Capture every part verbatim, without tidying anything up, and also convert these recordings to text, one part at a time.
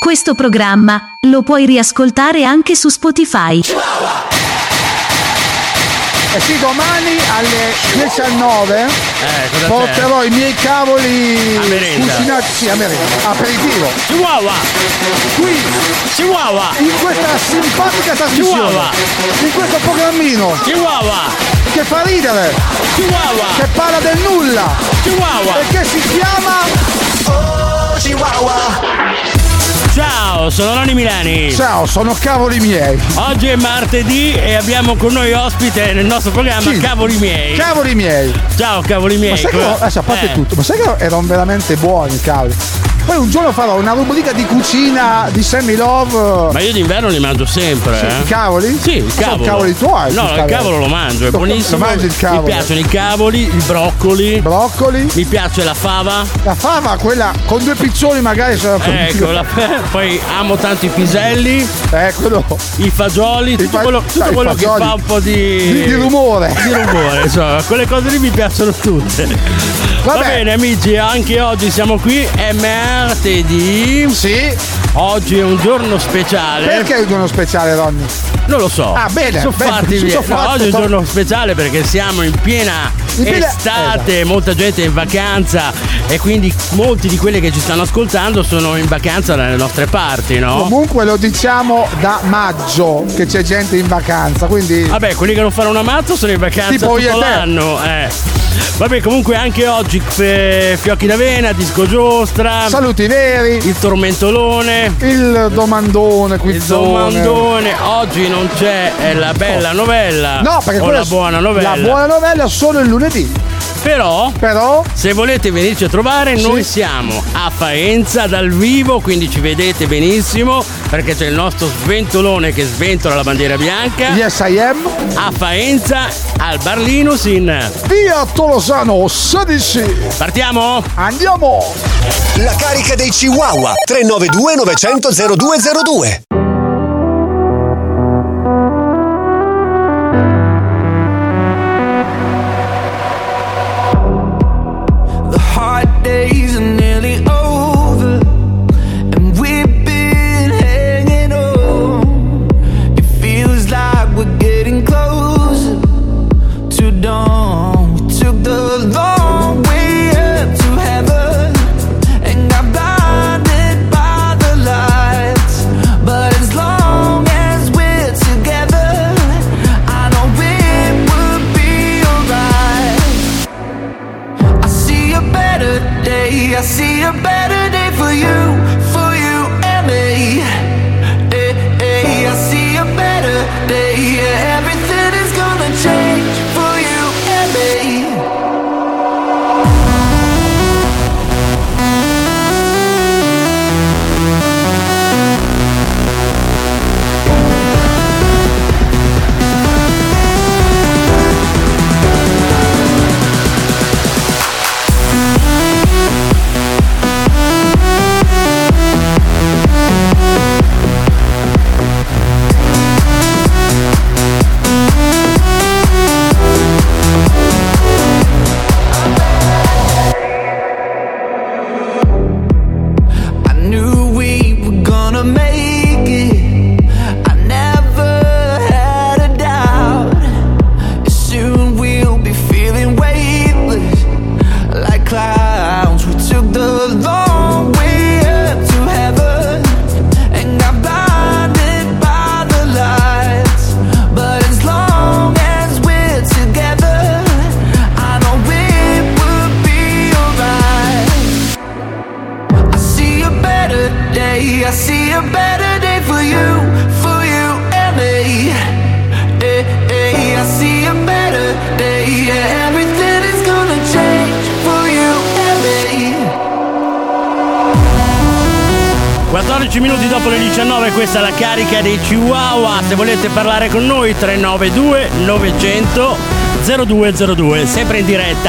Questo programma lo puoi riascoltare anche su Spotify. Eh sì, domani alle diciannove eh, porterò c'è? i miei cavoli a merenda. cucinati, sì, a merenda, aperitivo. Chihuahua! Qui, Chihuahua! in questa simpatica trasmissione, Chihuahua! in questo programmino Chihuahua! che fa ridere, Chihuahua! che parla del nulla Chihuahua! e che si chiama Oh Chihuahua. Ciao, sono Ronny Milani. Ciao, sono cavoli miei. Oggi è martedì e abbiamo con noi ospite nel nostro programma Sì. Cavoli miei. Cavoli miei. Ciao cavoli miei. Ma sai che, Come- adesso a parte eh. tutto, ma sai che erano veramente buoni i cavoli? Poi un giorno farò una rubrica di cucina di Sammy Love. Ma io d'inverno li mangio sempre, Sì, eh. i cavoli? Sì, il Ma sono cavolo. cavoli tuoi, No, i il cavoli. cavolo lo mangio, è Lo- buonissimo. lo mangi il cavolo. Mi piacciono i cavoli, il broccoli. Broccoli. Mi piace la fava. La fava, quella con due piccioni magari sono Ecco, la- poi amo tanto i piselli, Eh, quello. i fagioli, tutto fa- quello, tutto dai, i quello che fagioli. fa un po' di, Di, di rumore. di rumore, insomma, quelle cose lì mi piacciono tutte. Va Vabbè. bene amici, anche oggi siamo qui, è martedì. Sì. Oggi è un giorno speciale. Perché è un giorno speciale, Ronny? Non lo so. Ah, bene, Sono bene, fatti ci via. sono No, fatti, oggi è un to- giorno speciale perché siamo in piena In piena- estate, molta gente è in vacanza e quindi molti di quelli che ci stanno ascoltando sono in vacanza dalle nostre parti, no? Comunque lo diciamo da maggio che c'è gente in vacanza, quindi. Vabbè, quelli che non fanno una mazza sono in vacanza Tipo io tutto e te. l'anno. Eh. Vabbè, comunque anche oggi eh, fiocchi d'avena, disco giostra, Saluti veri, il tormentolone, il domandone, il quizzone. domandone. Oggi non c'è eh, la bella novella No, perché o quella la buona novella. La buona novella solo il lunedì. Però, Però se volete venirci a trovare, Sì. noi siamo a Faenza dal vivo, quindi ci vedete benissimo, perché c'è il nostro sventolone che sventola la bandiera bianca. yes I am. A Faenza, al Bar Linus in... Via Tolosano sedici. Partiamo? Andiamo. La carica dei Chihuahua tre nove due nove zero zero zero due zero due. The hard days are nearly over, and we've been hanging on. It feels like we're getting closer to dawn. We took the long way up to heaven and got blinded by the lights. But as long as we're together, I know it will be alright. I see a better day, I see a better day for you, for you and me. Hey, hey, I see a better day, yeah, everything is gonna change for you and me. I knew we were gonna make it. I never had a doubt. Soon we'll be feeling weightless like clouds. We took the long way up to heaven and got blinded by the lights. But as long as we're together, I know it will be alright. I see a better day, I see a better day for you, for you and me. Hey, hey, I see a better day, yeah, everything is gonna change for you and me. quattordici minuti dopo le diciannove, questa è la carica dei Chihuahua. Se volete parlare con noi, tre nove due nove zero zero zero due zero due, sempre in diretta.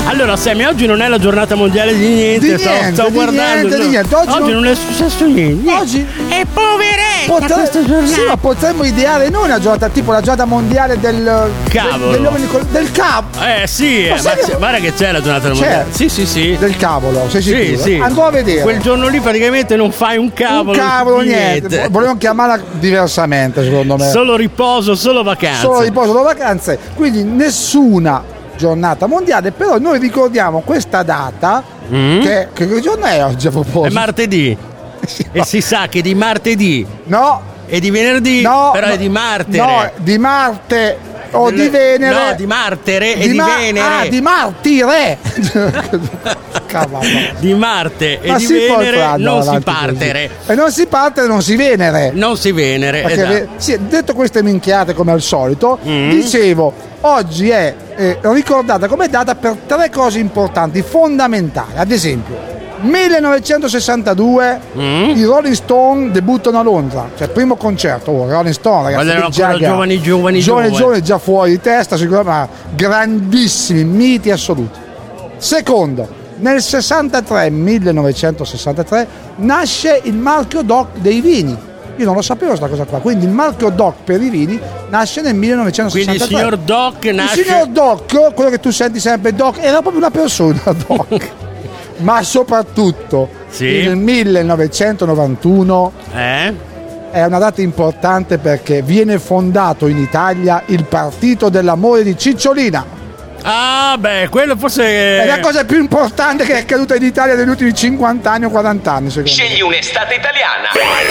Allora, Sammy, oggi non è la giornata mondiale di niente. Di sto, niente, sto di guardando. niente, di no. niente. Oggi Oggi, non- non... è successo niente. Oggi È poveretta Potre- questa giornata. sì, ma potremmo ideare noi una giornata tipo la giornata mondiale del Cavolo. del, degli uomini col- del cavolo. Eh sì, Ma eh, sai ma che- c'è- guarda che c'è la giornata mondiale. Sì, sì, sì. Del cavolo, sei Sì, sicuro? sì. Andò a vedere. Quel giorno lì praticamente non fai un cavolo. Un cavolo, di niente. Volevano chiamarla diversamente, secondo me. Solo riposo, solo vacanze. Solo riposo, solo vacanze. Quindi nessuna giornata mondiale, però noi ricordiamo questa data. Mm. Che, che giorno è oggi a È proposito? martedì. E si sa che di martedì No, e di venerdì, no, però no, è di martere. No, di Marte o di Venere. No, di martere e di, ma- Venere. Ah, di martire. Cavallo. Di Marte e Ma di si può Venere andare non si avanti partere. così. E non si parte e non si venere. Non si Venere. Perché esatto. ve- sì, detto queste minchiate come al solito, Mm. dicevo, oggi è eh, ricordata come data per tre cose importanti, fondamentali. Ad esempio, millenovecentosessantadue Mm. i Rolling Stone debuttano a Londra, cioè il primo concerto. Oh, Rolling Stone, ragazzi, Quando erano Mick ancora Jagger, giovani, giovani, giovani, giovani. giovani, già fuori di testa, sicuramente, ma grandissimi miti assoluti. Secondo, nel sessantatré, millenovecentosessantatré, nasce il marchio D O C dei vini. Io non lo sapevo questa cosa qua, quindi il marchio D O C per i vini nasce nel Quindi il millenovecentosessantatré. signor Doc nasce. Il signor Doc, quello che tu senti sempre Doc, era proprio una persona, Doc. Ma soprattutto Sì. nel millenovecentonovantuno Eh? è una data importante perché viene fondato in Italia il Partito dell'Amore di Cicciolina. Ah, beh, quello forse. È la cosa più importante che è accaduta in Italia negli ultimi cinquanta anni o quaranta anni, secondo me. Scegli un'estate italiana.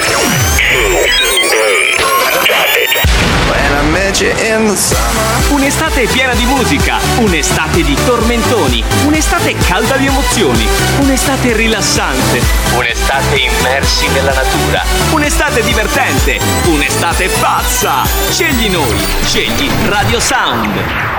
Un'estate piena di musica, un'estate di tormentoni, un'estate calda di emozioni, un'estate rilassante, un'estate immersi nella natura, un'estate divertente, un'estate pazza. Scegli noi, scegli Radio Sound.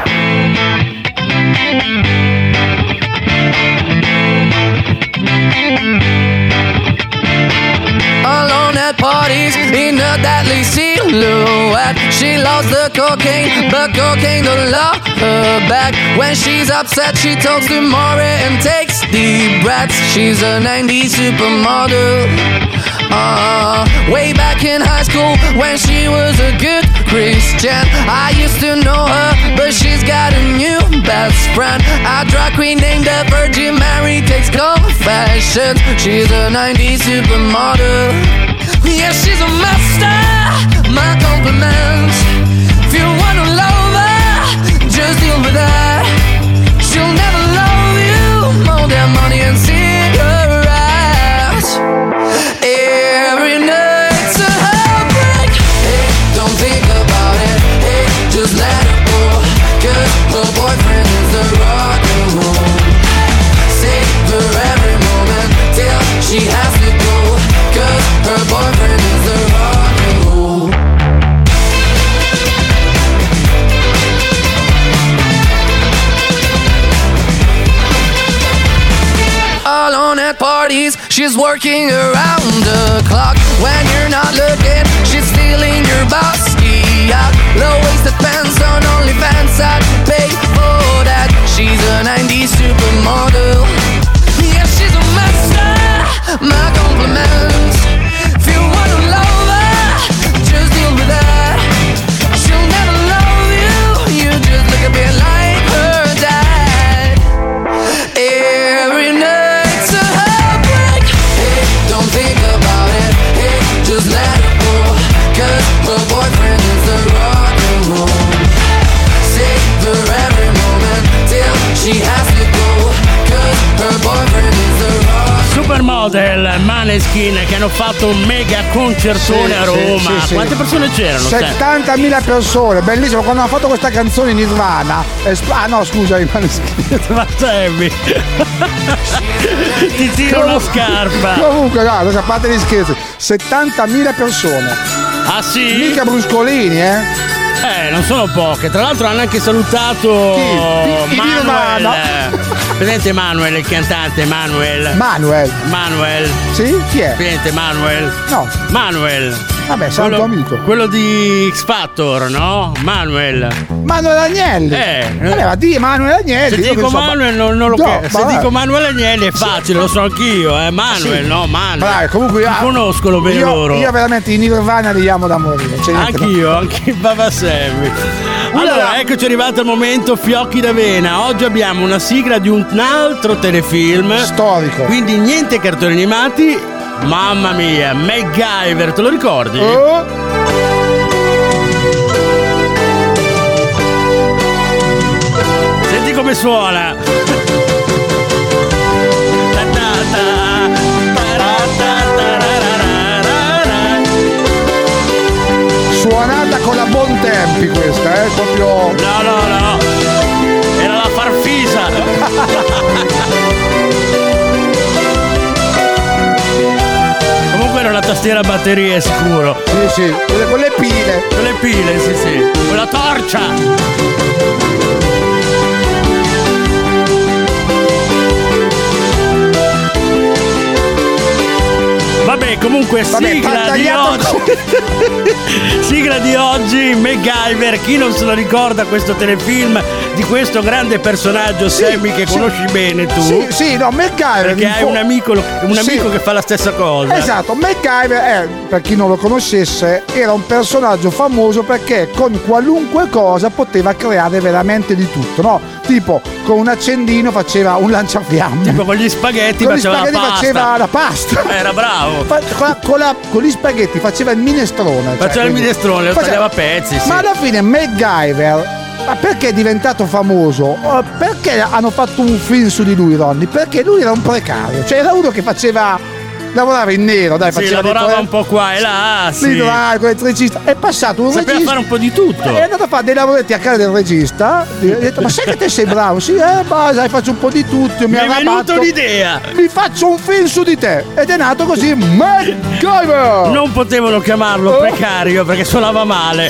Alone at parties in a deadly silhouette. She loves the cocaine, but cocaine don't love her back. When she's upset, she talks to Maury and takes deep breaths. She's a nineties supermodel. Uh, way back in high school when she was a good Christian, I used to know her, but she's got a new best friend. A drag queen named the Virgin Mary takes confessions. She's a nineties supermodel. Yeah, she's a master. My compliments. If you wanna love her, just deal with her. She'll never love you more than money and cigarettes. Every night's a heartbreak. Hey, don't think about it. Hey, just let it go. 'Cause her boyfriend is the rock and roll. Savor every moment till she has to go. 'Cause her boyfriend is the rock and roll. Alone at parties, she's working around the clock. When you're not looking, she's stealing your bossy out. Low-waisted pants on OnlyFans, I'd pay for that. She's a nineties supermodel. Yeah, she's a master. My compliments. If you wanna love her, just deal with her. She'll never love you. You just look a bit like her dad. Every night's a heartbreak. Hey, don't think about it. Hey, just let it go. 'Cause her boyfriend is the rock and roll. Savor every moment till she has to go. 'Cause her boyfriend is the rock. Supermodel, Maneskin, che hanno fatto un mega concertone Sì, a sì, Roma. sì, sì. Quante persone c'erano? settantamila persone, bellissimo. Quando hanno fatto questa canzone in Nirvana, espl- ah no, scusa, i Maneskin. Ma Sammy, ti tiro una scarpa. Comunque, no, adesso a parte gli scherzi, settantamila persone. Ah sì? Mica bruscolini, eh? Eh, non sono poche. Tra l'altro hanno anche salutato Chi? I Manuel. Nirvana. Presente Manuel, il cantante Manuel. Manuel. Manuel. Sì? Chi è? Presente Manuel. No. Manuel. Vabbè, santo quello, amico. Quello di X Factor, no? Manuel. Manuel Agnelli. Eh. Allora, di Manuel Agnelli. Se dico so, Manuel non, non lo no, che- Se vabbè. dico Manuel Agnelli è facile, lo so anch'io, eh. Manuel, Sì. no, Manuel. Bravi, comunque Non ah, conoscono bene io, loro. Io veramente in Nirvana li amo da morire. C'è niente da- Anch'io, anche il Baba Sammy. Allora, Allora- eccoci arrivato al momento fiocchi d'avena. Oggi abbiamo una sigla di un altro telefilm Storico. Quindi niente cartoni animati. Mamma mia, MacGyver, te lo ricordi? Oh. Senti come suona. Ta ta ta, ta ta tarararara. Suonata con la Bontempi questa, eh, proprio. No, no, no. Era la farfisa. Comunque era una tastiera a batterie, sicuro. Sì, sì, quelle con le pile. Con le pile, sì, sì. Con la torcia. Vabbè, comunque Vabbè, sigla di tagliato oggi. Sigla di oggi, MacGyver. Chi non se lo ricorda questo telefilm di questo grande personaggio, Sì, Sammy, che sì. conosci bene tu? Sì, sì, no, MacGyver. Perché hai un amico, un Sì. amico che fa la stessa cosa. Esatto, MacGyver, eh, per chi non lo conoscesse, era un personaggio famoso perché con qualunque cosa poteva creare veramente di tutto, no? Tipo, con un accendino faceva un lanciafiamme. Tipo con gli spaghetti con gli faceva spaghetti la pasta. faceva la pasta. Era bravo. Fa- Con, la- con la- con gli spaghetti faceva il minestrone. Faceva il quindi- minestrone, lo faceva- tagliava a pezzi, sì. Ma alla fine MacGyver, ma perché è diventato famoso? Eh, Perché hanno fatto un film su di lui, Ronny? Perché lui era un precario, cioè era uno che faceva, lavorava in nero, dai, Sì, faceva dei lavorava pro- un po' qua e là, sì. l'idraulico, elettricista. È passato un Sapeva regista. fare un po' di tutto. È andato a fare dei lavoretti a casa del regista. E ha detto: ma sai che te sei bravo? Sì, eh, ma sai, faccio un po' di tutto. Mi, Mi è arrabatto. venuta un'idea. Mi faccio un film su di te. Ed è nato così MacGyver. Non potevano chiamarlo Oh. precario perché suonava male.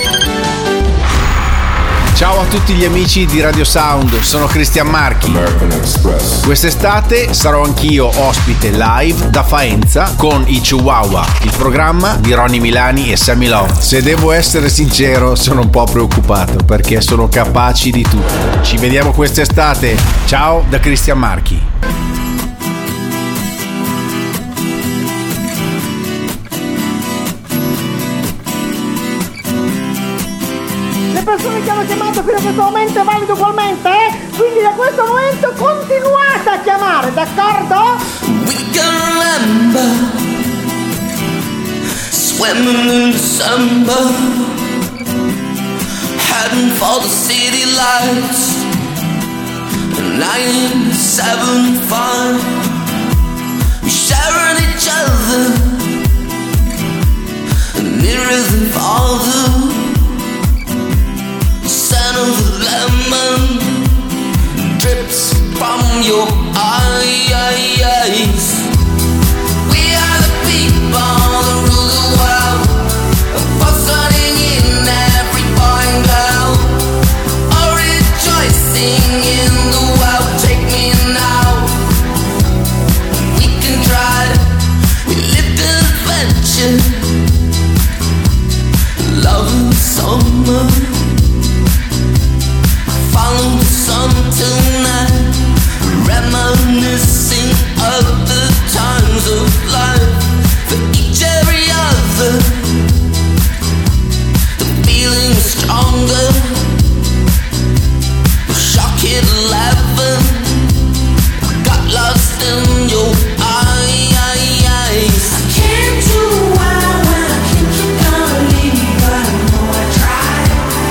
Ciao a tutti gli amici di Radio Sound, sono Cristian Marchi. Quest'estate sarò anch'io ospite live da Faenza con i Chihuahua, il programma di Ronny Milani e Sammy Love. Se devo essere sincero, sono un po' preoccupato perché sono capaci di tutto. Ci vediamo quest'estate. Ciao da Cristian Marchi. Le persone che hanno chiamato fino a questo momento è valido ugualmente, eh? Quindi da questo momento continuate a chiamare, d'accordo? We can remember swimming in December, heading for the city lights. nine seven five, we sharing each other nearer than farther. Scent of the lemon drips from your eyes. We are the people that rule the world, fussing in every boy and girl, all rejoicing in the world. Take me now, we can try, we live in adventure, love in summer. Follow the sun tonight, reminiscing of the times of life. For each every other, the feeling is stronger. Shock hit eleven, got lost in your eyes. I can't do wild when I think you're gonna leave, but I know I tried.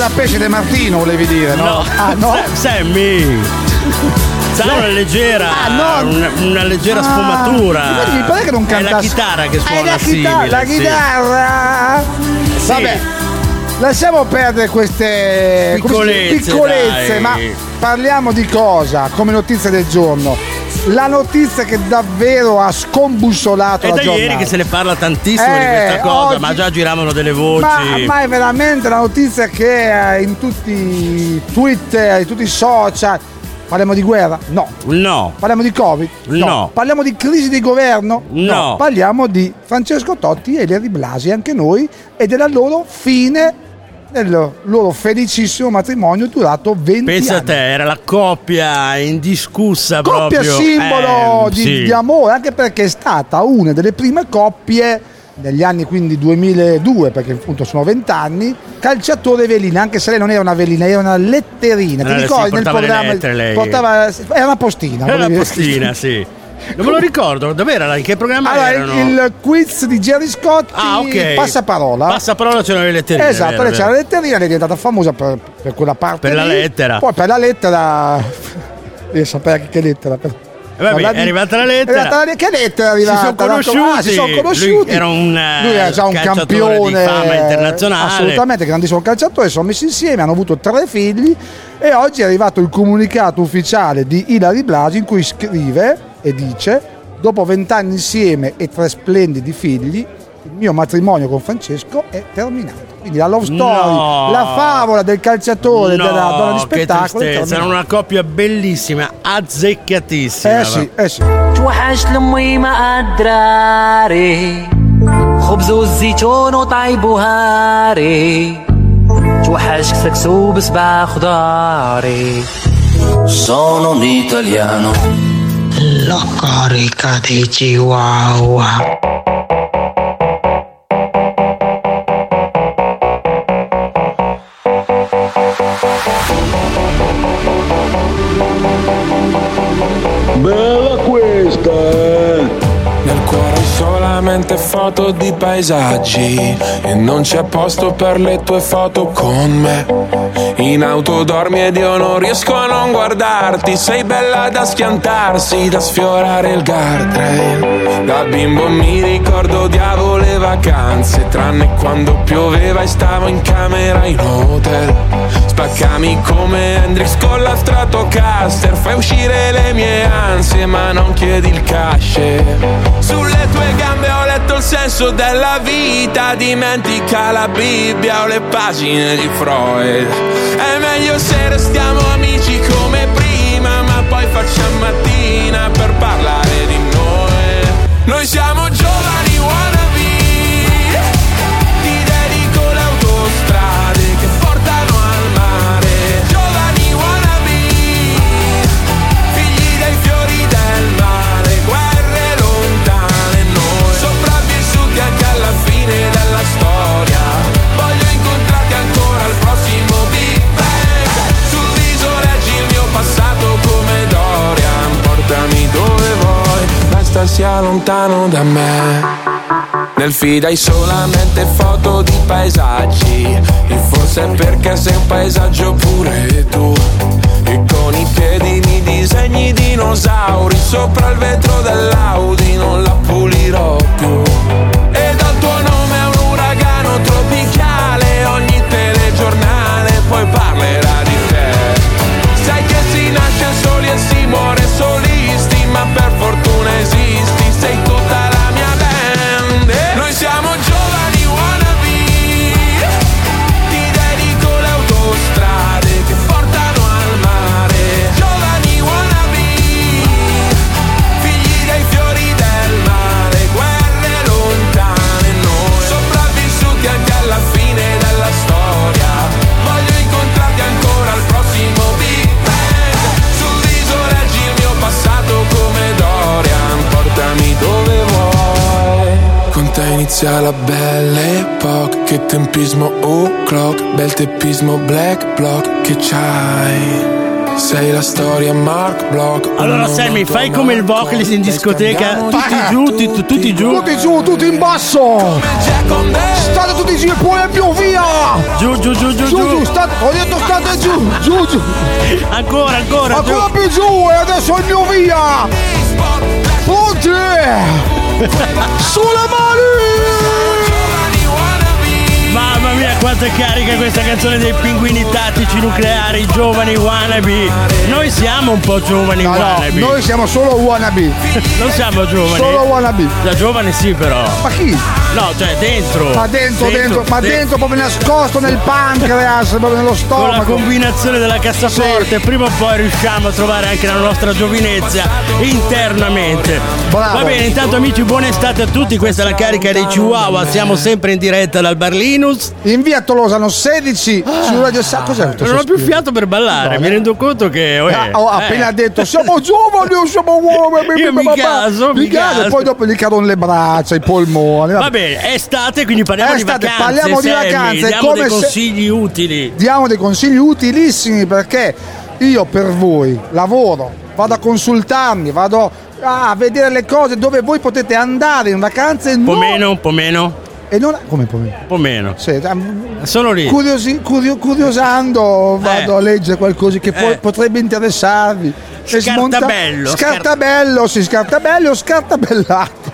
da pesce De Martino volevi dire, no? No, Ah, no? Sammy. C'ha una leggera, Ah, no. una, una leggera Ah, sfumatura. mi pare che non È la cantassi- chitarra che Ah, è suona la chitarra, simile. la sì. chitarra. Sì. Vabbè, lasciamo perdere queste come si dice, Piccolezze, piccolezze, dai. ma parliamo di cosa come notizia del giorno. La notizia che davvero ha scombussolato È la da giornata. ieri che se ne parla tantissimo di Eh, questa cosa, oggi- ma già giravano delle voci. Ma, ma è veramente la notizia che eh, in tutti i Twitter, in tutti i social. Parliamo di guerra? No. No. Parliamo di Covid? No. Parliamo di crisi di governo? No. Parliamo di Francesco Totti e Larry Blasi, anche noi, e della loro fine del loro felicissimo matrimonio durato venti Pensa a anni. te, era la coppia indiscussa Coppia proprio. simbolo Eh, di, sì. di amore, anche perché è stata una delle prime coppie negli anni quindi duemiladue, perché appunto sono vent'anni, calciatore velina, anche se lei non era una velina, era una letterina. Ti Eh, sì, ricordi nel portava le programma? lettere lei. Portava, era una postina. Era una volevi- postina, sì. Non me lo ricordo, dov'era? In che programma Allora, erano? il, il quiz di Gerry Scotti, Ah, ok. passaparola. Passaparola c'erano le letterine. Esatto, vero, lei c'era vero. la letterina, lei è diventata famosa per, per quella parte. Per la lì. lettera. Poi per la lettera. Devi sapere che lettera. Per... Eh, vabbè, Parla di- è arrivata la lettera. È arrivata la- Che lettera è arrivata? Si sono conosciuti. Ah, si sono conosciuti. Lui era un, eh, Lui era già un calciatore campione di fama internazionale. Assolutamente, grandissimo calciatore. Sono messi insieme, hanno avuto tre figli. E oggi è arrivato il comunicato ufficiale di Ilary Blasi in cui scrive e dice: dopo vent'anni insieme e tre splendidi figli, il mio matrimonio con Francesco è terminato. Quindi la love story, No. la favola del calciatore e No, della donna di che spettacolo è tristezza, terminata. erano una coppia bellissima, azzeccatissima. Eh sì, eh sì. توحشت لمي ما قدراري خبز والزيتون وطيب وهاري توحشك سكسو بسبع خضاري Sono un italiano. La carica dei Chihuahua. Bella questa, eh! Nel cuore solamente foto di paesaggi e non c'è posto per le tue foto con me. In auto dormi ed io non riesco a non guardarti. Sei bella da schiantarsi, da sfiorare il guardrail. Da bimbo mi ricordo odiavo le vacanze, tranne quando pioveva e stavo in camera in hotel. Spaccami come Hendrix con la Stratocaster, fai uscire le mie ansie ma non chiedi il cash. Sulle tue gambe ho letto il senso della vita, dimentica la Bibbia o le pagine di Freud. È meglio se restiamo amici come prima, ma poi facciamo mattina per parlare di noi. Noi siamo giovani wannabe, ti dedico le autostrade che portano al mare. Giovani wannabe, figli dei fiori del mare, guerre lontane noi, sopravvissuti anche alla fine della storia. Voglio incontrarti ancora al prossimo Big Bang. Sul viso leggi il mio passato come Dorian. Portami dove vuoi, basta sia lontano da me. Nel feed hai solamente foto di paesaggi, e forse è perché sei un paesaggio pure tu. E con i piedi mi disegni dinosauri sopra il vetro dell'Audi, non la pulirò più. E dal tuo nome a un uragano tropicale, ogni telegiornale poi parlerà di te. Sai che si nasce soli e si muore solisti, ma per fortuna esisti, sei tutta la mia band. E noi siamo giovani wannabe, ti dedico le autostrade che portano al mare. Giovani wannabe, figli dei fiori del mare, guerre lontane noi, sopravvissuti anche alla fine della storia. Voglio incontrarti ancora al prossimo Big Bang. Sul viso leggi il mio passato come Dorian. Portami dove vuoi, con te inizia la belle epoca. Che tempismo o'clock, bel teppismo black block che c'hai. Sei la storia Mark Block. Allora Sammy, fai come il vocalist in discoteca. Tutti giù, tutti, tutti giù. Tutti giù, tutti in basso. State tutti giù e poi più via. Giù, giù, giù, giù, giù. giù state, ho detto state giù, giù, giù. Ancora, ancora. Ancora giù. più giù e adesso il mio via. Pronti. Sulle mani. Mamma mia, quanto è carica questa canzone dei pinguini tattici nucleari, giovani wannabe. Noi siamo un po' giovani no, wannabe. No, noi siamo solo wannabe. Non siamo giovani. Solo wannabe. Da giovani sì, però. Ma chi? No, cioè dentro. Ma dentro, dentro, dentro ma dentro, dentro proprio nascosto nel pancreas, proprio nello stomaco. Con la combinazione della cassaforte, sì. Prima o poi riusciamo a trovare anche la nostra giovinezza internamente. Bravo. Va bene, intanto amici, buona estate a tutti. Questa è la carica dei Chihuahua. Siamo sempre in diretta dal bar Linus. In via Tolosano sedici ah. su Radio Sa. Cos'è? Non ho più fiato per ballare, no, mi rendo conto che. Oh, eh, ho appena eh. detto siamo giovani o siamo uomini. Io mi caso, mi caso. E poi dopo gli cadono le braccia, i polmoni. Va bene, è estate, quindi parliamo è di estate, vacanze. Parliamo Sammy, di vacanze. Diamo come dei consigli se... utili. Diamo dei consigli utilissimi perché io per voi lavoro, vado a consultarmi, vado a vedere le cose dove voi potete andare in vacanze. Un po' non... meno, un po' meno. E non come un po' meno? Un po' meno. Sì, solo lì. Curiosi, curio, curiosando vado eh. a leggere qualcosa che eh. potrebbe interessarvi. Scartabello. Scartabello, sì, scartabello o scartabellato.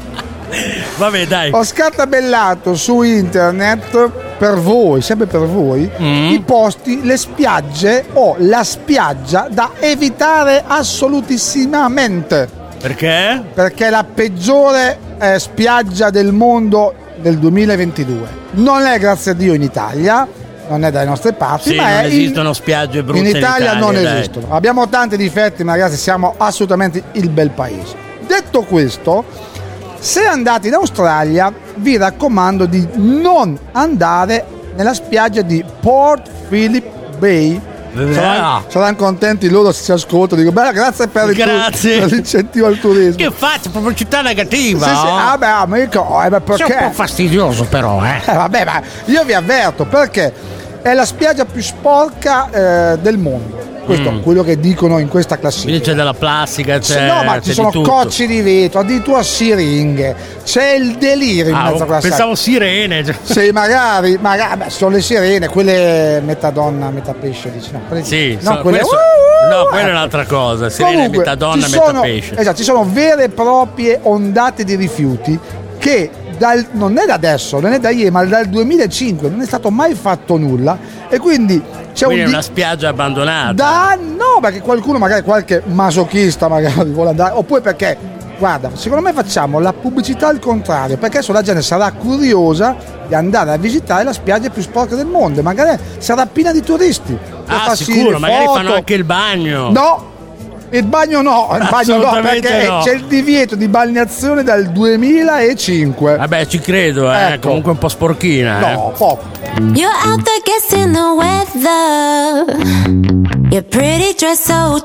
Vabbè, dai. Ho scartabellato su internet per voi, sempre per voi, mm. i posti, le spiagge o la spiaggia da evitare assolutissimamente. Perché? Perché è la peggiore eh, spiaggia del mondo del duemilaventidue. Non è, grazie a Dio, in Italia, non è dalle nostre parti, sì, ma non è esistono in, spiagge brutte in Italia, in Italia non dai. esistono. Abbiamo tanti difetti, ma ragazzi siamo assolutamente il bel paese. Detto questo, se andate in Australia vi raccomando di non andare nella spiaggia di Port Phillip Bay. Saranno, saranno contenti loro se ci ascoltano. Dico, beh, grazie per, grazie. Il, per l'incentivo al turismo. Che faccio? Pubblicità negativa? Sì, sì. Ah, beh, amico, eh, beh, perché? Sei un po' fastidioso, però, eh. eh. Vabbè, ma io vi avverto perché è la spiaggia più sporca eh, del mondo. Questo mm. è quello che dicono in questa classifica. Quindi c'è della plastica, c'è. No, ma ci sono cocci di vetro, addirittura siringhe, c'è il delirio in ah, mezzo a questa. Pensavo sirene. Sì, magari, magari beh, sono le sirene, quelle metà donna, metà pesce, dici no. Quelle, sì, no, so, quelle, so, uh, no, quella è un'altra cosa. Sirene comunque, metà donna, sono, metà pesce. Esatto, ci sono vere e proprie ondate di rifiuti che dal, non è da adesso, non è da ieri, ma dal duemilacinque non è stato mai fatto nulla e quindi c'è quindi un è una spiaggia abbandonata. Da, no, perché qualcuno, magari qualche masochista magari vuole andare, oppure perché, guarda, secondo me facciamo la pubblicità al contrario, perché adesso la gente sarà curiosa di andare a visitare la spiaggia più sporca del mondo, magari sarà piena di turisti. Ah, sicuro, magari foto. Fanno anche il bagno. No, il bagno no, il bagno no, perché no. C'è il divieto di balneazione dal duemilacinque. Vabbè, ci credo, eh, ecco. Comunque un po' sporchina. No, eh. poco. You're out there guessing the weather. Your pretty dress so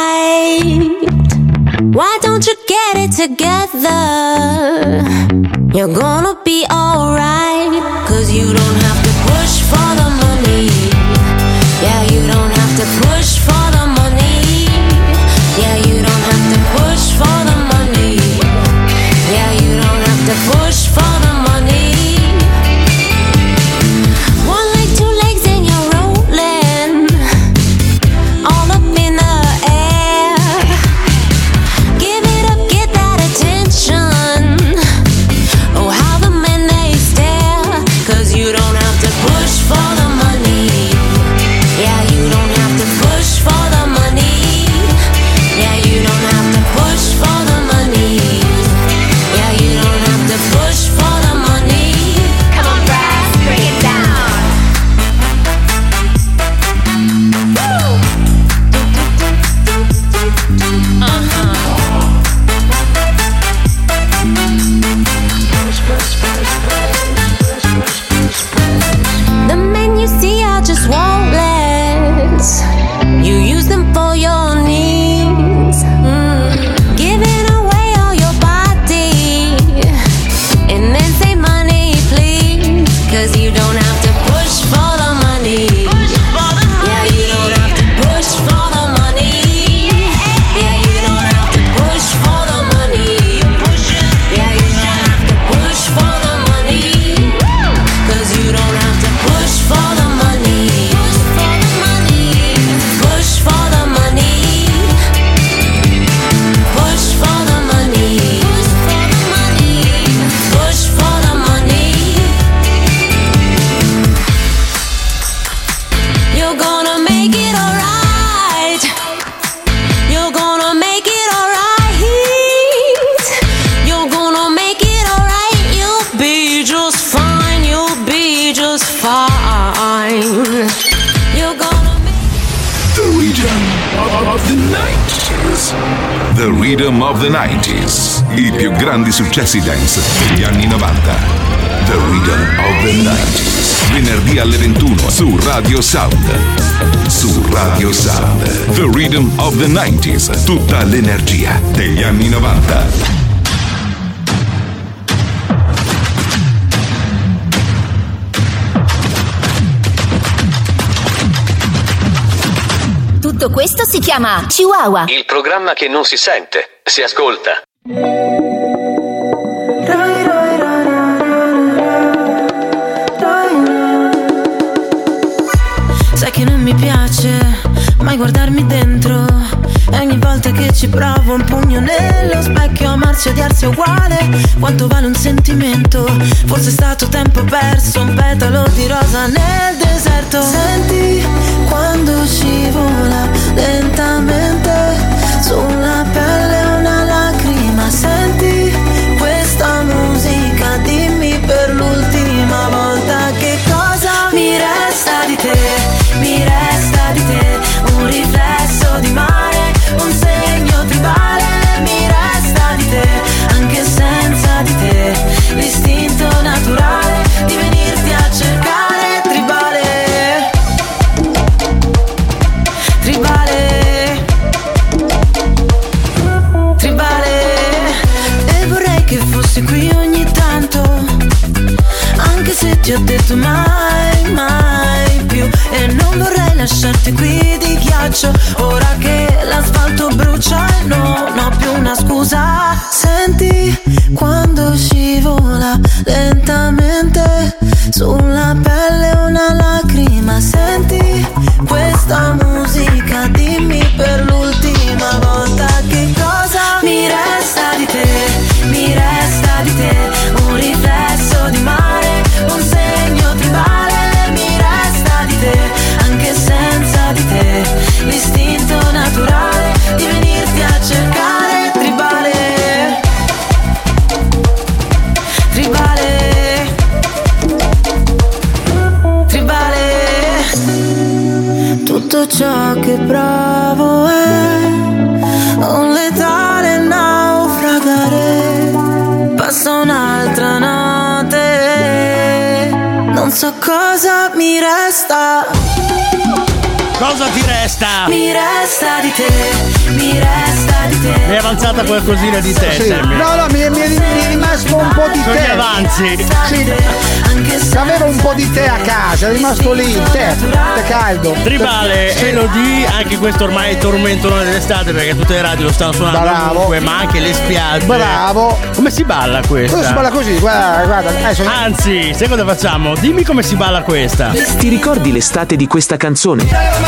tight. Why don't you get it together? You're gonna be alright. Cause you don't have to push for the money. Yeah, you don't have to push for the money. Yeah, you don't have to push for the money. Yeah, you don't have to push for the money. One leg, two legs and you're rolling all up in the air. Give it up, get that attention. Oh, how the men they stare. Cause you don't have to push for the money. Yeah, you don't have to push for the money. Yeah, you don't have to push for the money. Yeah, you don't have to push for the money. Come on, brass, bring it down. Uh-huh. The men you see are just wallless. You use them for your needs. Mm. Giving away all your body. And then say money, please. Cause you don't have to push for the money. Yeah, you don't have to push for the You're gonna make it alright. You're gonna make it alright. You're gonna make it alright. You'll be just fine. You'll be just fine. You're gonna The Rhythm of the nineties. The Rhythm of the nineties. I più grandi successi dance degli anni novanta. The Rhythm of the nineties. Venerdì alle ventuno su Radio Sound. Su Radio Sound. The Rhythm of the nineties. Tutta l'energia degli anni novanta. Tutto questo si chiama Chihuahua. Il programma che non si sente, si ascolta. Sai che non mi piace mai guardarmi dentro, e ogni volta che ci provo un pugno nello specchio. Amarsi e odiarsi è uguale, quanto vale un sentimento? Forse è stato tempo perso, un petalo di rosa nel deserto. Senti quando scivola lentamente sulla pelle una lacrima. Senti questa musica, dimmi per l'ultima volta che cosa mi resta di te. Mi resta di te un riflesso di mare, un segno tribale. Mi resta di te anche senza di te, l'istinto naturale di venirti a cercare. Tribale, tribale, tribale. E vorrei che fossi qui ogni tanto, anche se ti ho detto mai, mai più. E non vorrei lasciarti qui di ghiaccio, ora che l'asfalto brucia e non ho più una scusa. Senti quando scivola lentamente sulla pelle una lacrima. Senti questa musica, dimmi per l'ultima volta che cosa mi resta di te. Mi resta di te un riflesso di mare, un segno tribale. Mi resta di te anche senza di te, l'istinto naturale di venirti a cercare. Tribale, tribale, tribale. Tutto ciò che provo è un letale naufragare. Passa un'altra notte, non so cosa mi resta. Cosa ti resta? Mi resta di te, mi resta di te. Mi è avanzata qualcosina di te, Sì. Sammy. No, no, mi è, mi è- mi è rimasto un po' di Sono te. gli avanzi. Sì. Avevo un po' di tè a casa, è rimasto lì, il tè, tè caldo. Tribale, Sì. Elodie, anche questo ormai è tormentone dell'estate perché tutte le radio lo stanno suonando Bravo. ovunque, ma anche le spiagge. Bravo. Come si balla questa? Cosa si parla così? Guarda, guarda. adesso- Anzi, sai cosa facciamo? Dimmi come si balla questa. Ti ricordi l'estate di questa canzone?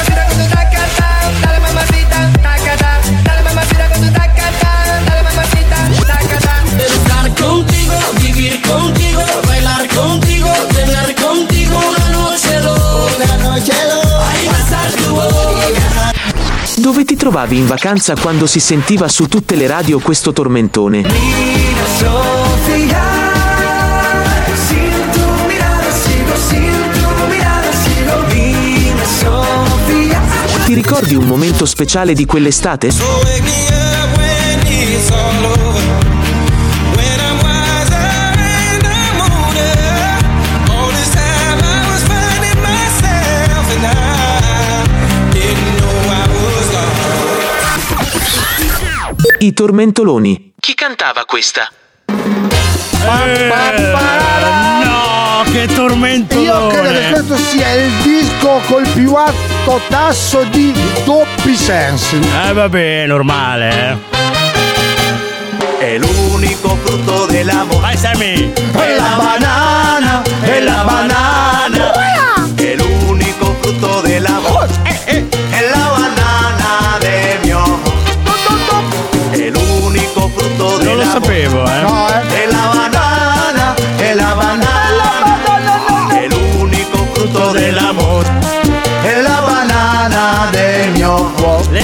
Estar contigo, vivir contigo, bailar contigo, tener contigo una noche loca, una noche loca. Ay, besar tu boca. Dove ti trovavi in vacanza quando si sentiva su tutte le radio questo tormentone? Mira, Sofía, sin tu mirada sigo, sin tu mirada sigo. Dime, Sofía. Ti ricordi un momento speciale di quell'estate? So wake me up when it's all over. When I'm wiser and I'm older. All this time I was finding myself and I didn't know I was lost. I tormentoloni. Chi cantava questa? Eh, no, che tormentone. Io credo che questo sia il disco col più alto tasso di doppi sensi. Eh vabbè, normale, eh. È l'unico frutto dell'amore. Vai Sammy. È la banana, è la banana. È l'unico frutto dell'amore. È la banana del mio amore. È l'unico frutto dell'amore. Non lo sapevo, eh. No, eh. È la banana, è la banana. È l'unico frutto dell'amore. È la banana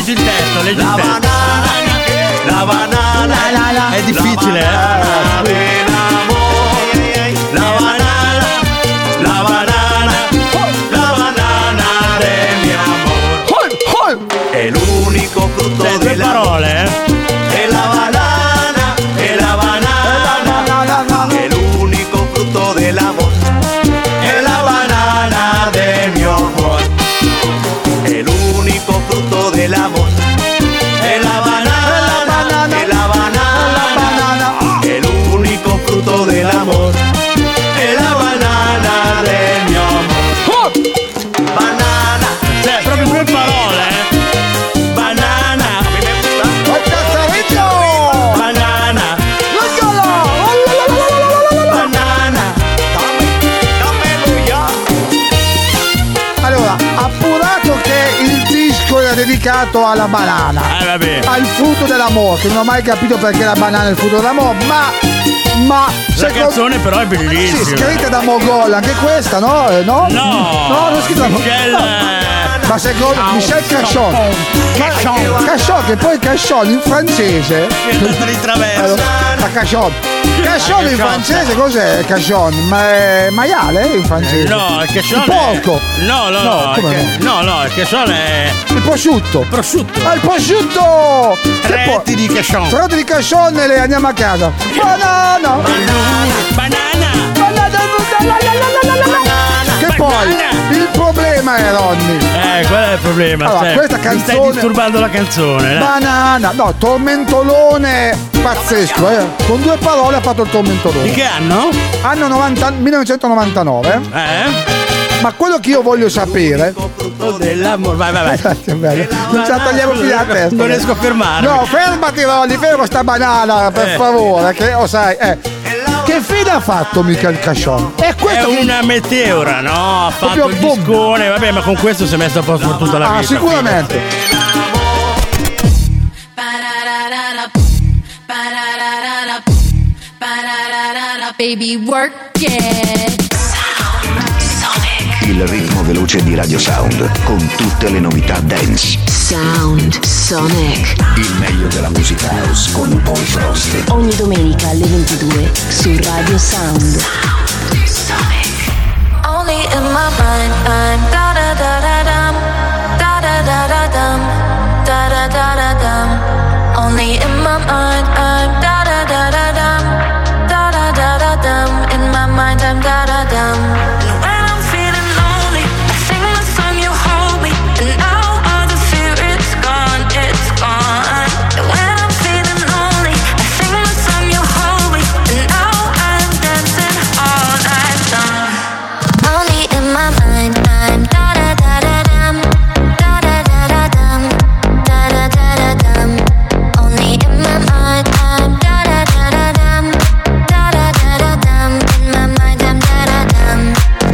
leggi il testo, leggi il La testo. banana, la banana, La, la, la. È difficile, la banana eh. dell'amore, la banana, la banana, la banana del mio amore. È l'unico frutto Cioè, due dell'amore. parole, eh. È la banana, è la banana, è l'unico frutto dell'amore. È la banana del mio cuore. È l'unico frutto dell'amore. È la banana, è la banana, è l'unico frutto dell'amore. È la banana del mio amore. Banana. Cioè, proprio due parole, eh. Banana. Oh, cazzo, Banana. Banana. Dammelo io. Allora, appurato che il disco era dedicato alla banana, Eh, vabbè. al frutto dell'amore, che non ho mai capito perché la banana è il frutto dell'amore, ma ma La canzone però è bellissima. Sì, scritta da Mogol, anche questa, no? Eh, No, No. no, non è scritta da Mogol. Michel, No. eh, Ma secondo Michel Cachon. Cachon. Cachon, che poi Cachon in francese. È andata di traverso. Allora, ma Cachon. Cachon in Cachon. francese cos'è Cachon? Ma è maiale in francese? No, il cachon Il porco. è... No, no, No, no. come il ca- no, no, il cachon è... Il prosciutto. Prosciutto. Ah, il prosciutto! Tre Che etti di cachon. Tre etti di cachon e le andiamo a casa. Banana! Banana! Che poi il problema è Ronny. Eh, qual è il problema? Allora, Cioè, questa mi stai canzone- disturbando la canzone, eh? Banana, no, tormentolone pazzesco, eh. Con due parole ha fatto il tormentolone. Di che anno? Anno novanta millenovecentonovantanove. Eh? Ma quello che io voglio sapere. Dell'amore, vai, vai, vai. Che bello. Non ce la togliamo più la testa. Non riesco a fermarmi. No, fermati Ronny, fermo sta banana, per Eh. favore, che lo sai, eh. Che fine ha fatto Michel Cachon? È È questo che- una meteora, no? Ha fatto Proprio il boom. discone, vabbè, ma con questo si è messo a posto per tutta la Ah, vita. sicuramente. Baby, work it. Il ritmo veloce di Radio Sound con tutte le novità dance. Sound Sonic. Il meglio della musica house con Paul Frost. Ogni domenica alle ventidue su Radio Sound. Only in my mind, I'm da da da da dum, da da da da dum, da da da da dum. Only in my mind, I'm da da da da dum, da da da da dum. In my mind, I'm da da dum. And when I'm feeling lonely, I sing the song, you hold me, and now all the fear it's gone, it's gone. And when I'm feeling lonely, I sing the song, you hold me, and now I'm dancing all night long. Only in my mind, I'm da da da da dum, da da da da dum, da da da da dum. Only in my mind, I'm da da da da dum, da da da da dum. In my mind, I'm da da dum.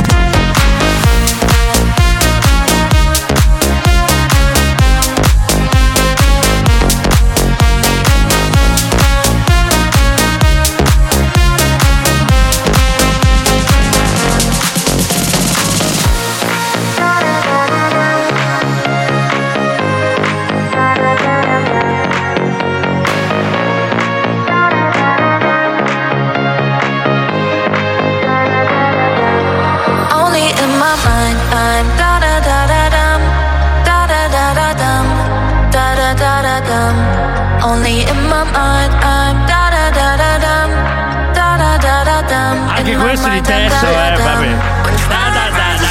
Only in my mind, I'm da da da da dum, da da da da dum, da da da da dum. Only in my mind, I'm da da da da dum, da da da da dum. Anche questo di testo, eh, vabbè. Da, da, da, da.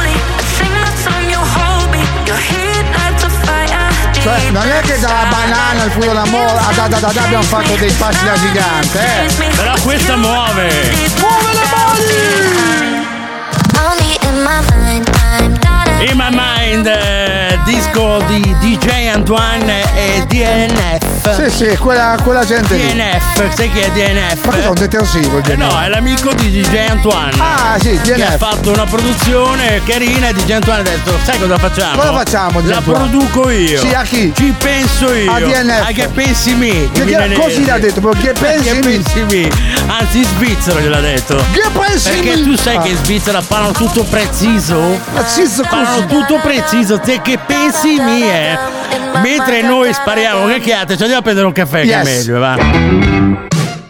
Cioè, non è che dalla banana al frutto d'amore a da da da da abbiamo fatto dei passi da gigante, eh. Però questa muove. Muove le mani! Only in my mind, I'm da da In My Mind, eh, disco di D J Antoine e D N F. Sì, sì, quella, quella gente lì. D N F, sai chi è D N F? Ma cos'è un detersivo il Eh D N F? no, è l'amico di D J Antoine. Ah, sì, D N F. Che ha fatto una produzione carina e D J Antoine ha detto, sai cosa facciamo? Cosa facciamo, D J La Antoine? produco io. Sì, a chi? Ci penso io. A D N F. A che pensi me? Che- in che- milanese. così l'ha detto, proprio, che pensi Che me? pensi me? Anzi, in svizzero gliel'ha detto. Che pensi Perché me? tu sai Ah. che in Svizzera parlano tutto preciso? Preciso Parlano così. tutto preciso. Te che pensi me? Eh? Mentre noi spariamo cacchiate, ci andiamo a prendere un caffè, Yes. che è meglio, va.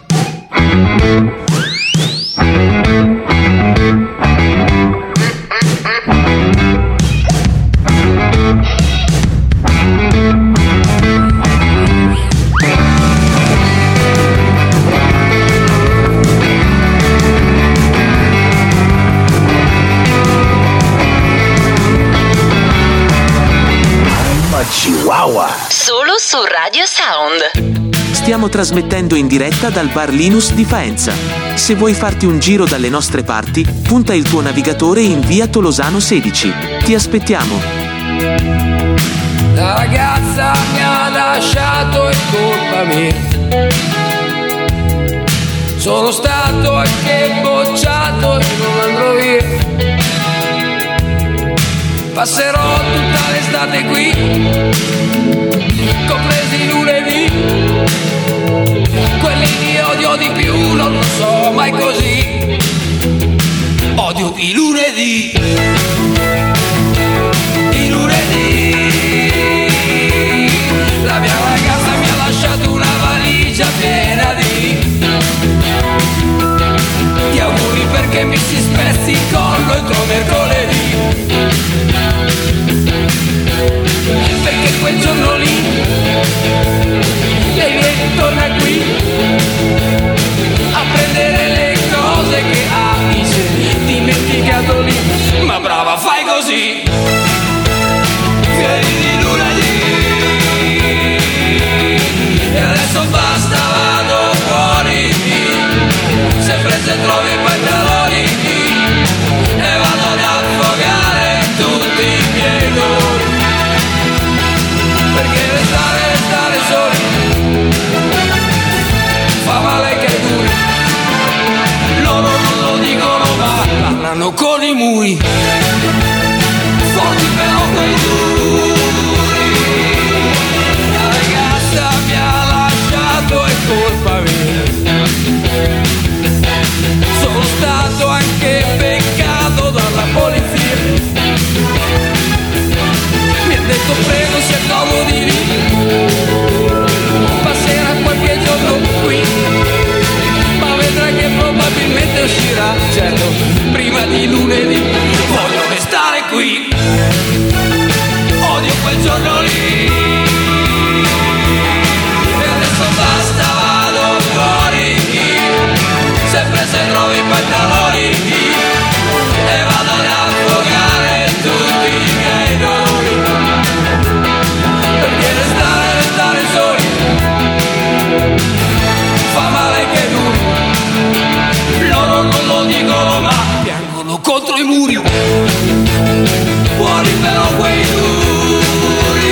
Chihuahua. Solo su Radio Sound. Stiamo trasmettendo in diretta dal bar Linus di Faenza. Se vuoi farti un giro dalle nostre parti, punta il tuo navigatore in via Tolosano sedici. Ti aspettiamo. La ragazza mi ha lasciato, è colpa mia. Sono stato anche bocciato e non andrò via. Passerò tutta l'estate qui, compresi i lunedì. Quelli che odio di più non lo so mai così. Odio i lunedì. I lunedì. La mia ragazza mi ha lasciato una valigia piena di Di auguri perché mi si spezzi il collo entro mercoledì. Perché quel giorno lì lei viene, torna qui a prendere le cose che ha dimenticato lì. Ma brava, fai così. Vieni di lunedì e adesso basta, vado fuori. Sempre se trovi i pantaloni e vado ad affogare tutti i miei dolori. Perché restare, restare soli fa male che duri. Loro non lo dicono ma parlano con i muri. Forti però quei duri. La ragazza mi ha lasciato, è colpa mia. Sono stato anche beccato dalla polizia. Mi ha detto prego si accomodi lì, passerà qualche giorno qui, ma vedrà che probabilmente uscirà, certo, prima di lunedì. Voglio restare qui, odio quel giorno lì. E adesso basta, vado fuori, sempre se trovi i pantaloni, e vado ad affogare tutti i miei dolori. Perché restare, restare soli fa male che duri. Loro non lo dicono ma piangono contro i muri. Fuori però quei duri.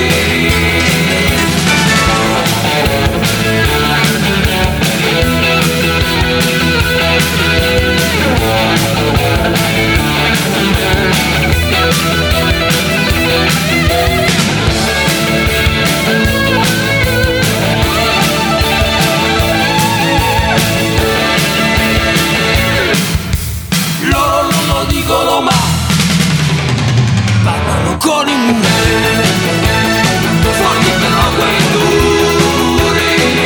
Loro non lo dicono ma parlano con i muri. Forti però quei duri.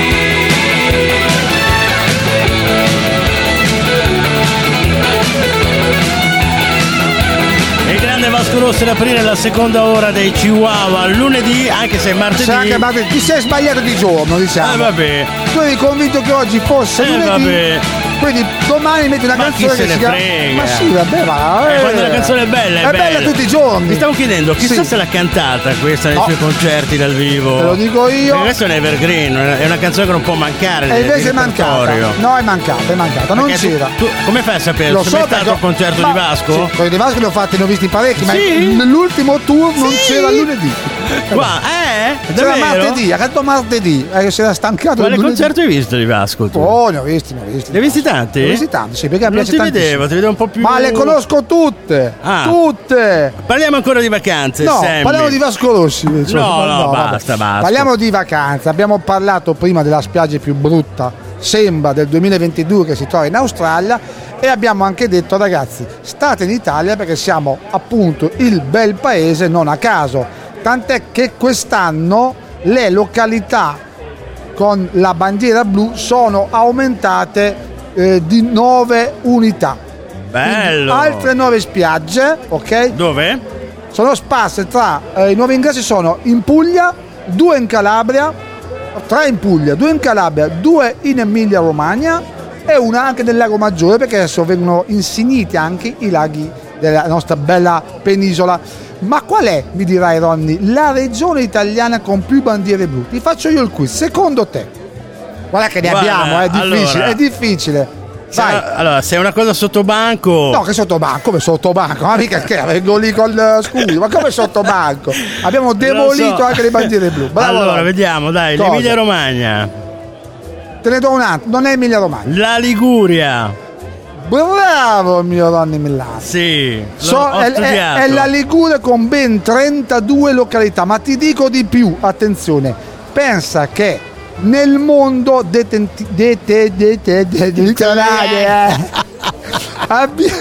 Il grande Vasco Rossi ad aprire la seconda ora dei Chihuahua lunedì, anche se è martedì. Sai che martedì ti sei sbagliato di giorno, diciamo. Eh vabbè. Tu eri convinto che oggi fosse Eh lunedì. vabbè. Quindi domani metti una Ma canzone chi se che ne si chiama. frega? Ma sì, vabbè, va. Eh, quando la canzone è bella, è, è bella tutti i giorni. Mi stavo chiedendo, chissà Sì. se l'ha cantata questa nei No. suoi concerti dal vivo. Te lo dico io. Perché questo è un evergreen, è una canzone che non può mancare. E nel- invece è nel mancata. repertorio. No, è mancata, è mancata. Non Perché tu- c'era. tu- come fai a sapere? Lo Sei so mai stato perché- al concerto ma- di Vasco? Sì, quelli di Vasco li ho fatti, ne ho visti parecchi, ma Sì? nell'ultimo tour non Sì? c'era lunedì. Qua, eh? C'era Davvero? martedì, ha cantato martedì, eh, si era stancato. Quale del lunedì. concerto hai visto di Vasco tu? Oh, ne ho visti, ne ho visti. Ne hai visti tanti? Ne ho visti tanti, sì, perché mi Non piace ti tantissimo. vedevo, ti vedevo un po' più. Ma le conosco tutte, Ah. tutte. Parliamo ancora di vacanze, No, Sammy. parliamo di Vasco Rossi. invece. No, no, vabbè. basta, basta. Parliamo di vacanze. Abbiamo parlato prima della spiaggia più brutta, sembra, del duemilaventidue, che si trova in Australia, e abbiamo anche detto, ragazzi, state in Italia perché siamo appunto il bel paese, non a caso. Tant'è che quest'anno le località con la bandiera blu sono aumentate eh, di nove unità. Bello! Quindi altre nove spiagge, ok? Dove? Sono sparse tra eh, i nuovi ingressi sono in Puglia, due in Calabria, tre in Puglia, due in Calabria, due in Emilia Romagna e una anche nel Lago Maggiore, perché adesso vengono insigniti anche i laghi della nostra bella penisola. Ma qual è, mi dirai Ronny, la regione italiana con più bandiere blu? Ti faccio io il quiz, secondo te? Guarda che ne Guarda, abbiamo, è difficile, allora, è difficile. Vai. Se, allora, se è una cosa sotto banco. No, che sotto banco? Come sotto banco? Ma mica che vengo lì col scudo, ma come sotto banco? Abbiamo demolito so. anche le bandiere blu. Bravo, allora, bravo. vediamo, dai, Cosa? l'Emilia Romagna. Te ne do un altro, non è Emilia Romagna. La Liguria. Bravo mio Ronny Millano. Sì, So, ho è, è, studiato. è la Liguria con ben trentadue località, ma ti dico di più, attenzione, pensa che nel mondo detenti, dete, dete, dete, dete, eh, abbi-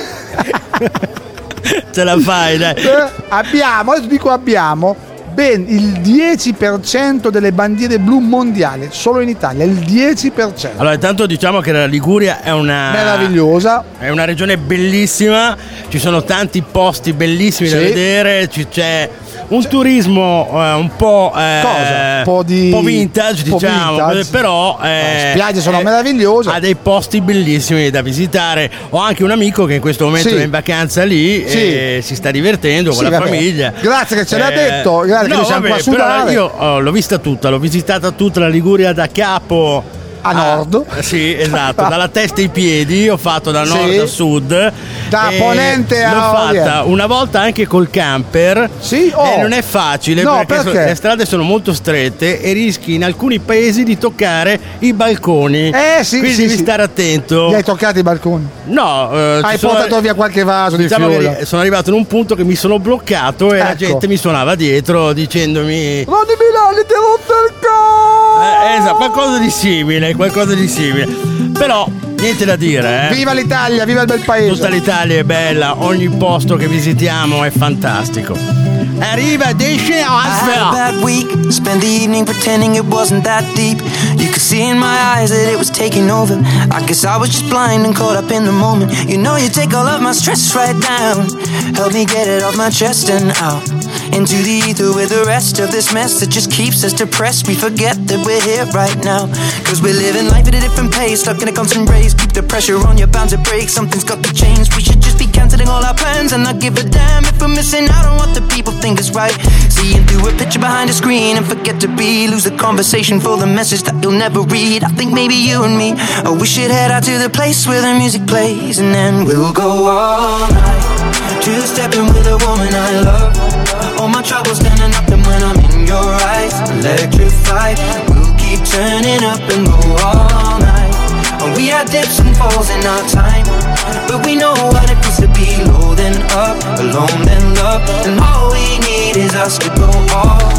Ce la fai, dai. eh, abbiamo, adesso dico abbiamo, ben il dieci per cento delle bandiere blu mondiali, solo in Italia, il dieci per cento. Allora, intanto diciamo che la Liguria è una Meravigliosa. È una regione bellissima, ci sono tanti posti bellissimi da Sì. vedere, ci- c'è un turismo eh, un po', eh, Cosa? Un po' di- un po' vintage, un po' diciamo, vintage. però eh, Le spiagge sono eh, meravigliose. ha dei posti bellissimi da visitare. Ho anche un amico che in questo momento Sì. è in vacanza lì Sì. e si sta divertendo con Sì, la vabbè. famiglia. Grazie che ce l'ha Eh, detto, grazie che no, noi siamo vabbè, qua a però sudare. io oh, l'ho vista tutta, l'ho visitata tutta la Liguria da capo a nord. Sì, esatto, dalla testa ai piedi, ho fatto da Sì. nord a sud. Da e ponente a l'ho fatta oriente. una volta anche col camper. Sì, oh. E non è facile No, perché, perché? so- le strade sono molto strette e rischi in alcuni paesi di toccare i balconi. Eh sì, Quindi sì, devi sì. stare attento. Gli hai toccato i balconi? No, eh, Hai ci sono- portato via qualche vaso di diciamo fiori? che sono arrivato in un punto che mi sono bloccato e la Ecco. gente mi suonava dietro dicendomi Ronny Milani, ti ho rotto il cazzo! eh, esatto, qualcosa di simile, qualcosa di simile. Però niente da dire, eh. Viva l'Italia, viva il bel paese! Tutta l'Italia è bella, ogni posto che visitiamo è fantastico. Arriva Desce I had a bad week, spent the evening pretending it wasn't that deep. You could see in my eyes that it was taking over. I guess I was just blind and caught up in the moment. You know you take all of my stress right down. Help me get it off my chest and out into the ether with the rest of this mess that just keeps us depressed. We forget that we're here right now, cause we're living life at a different pace, stuck in a constant race. Keep the pressure on, you're bound to break. Something's got to change. We should just be cancelling all our plans and not give a damn if we're missing out on what the people think is right. Seeing through a picture behind a screen and forget to be, lose the conversation for the message that you'll never read. I think maybe you and me, oh, we should head out to the place where the music plays, and then we'll go all night, two-stepping with a woman I love. All my troubles standing up, and when I'm in your eyes, electrified. We'll keep turning up and go all night. And we had dips and falls in our time, but we know what it feels to be low then up, alone then love. And all we need is us to go all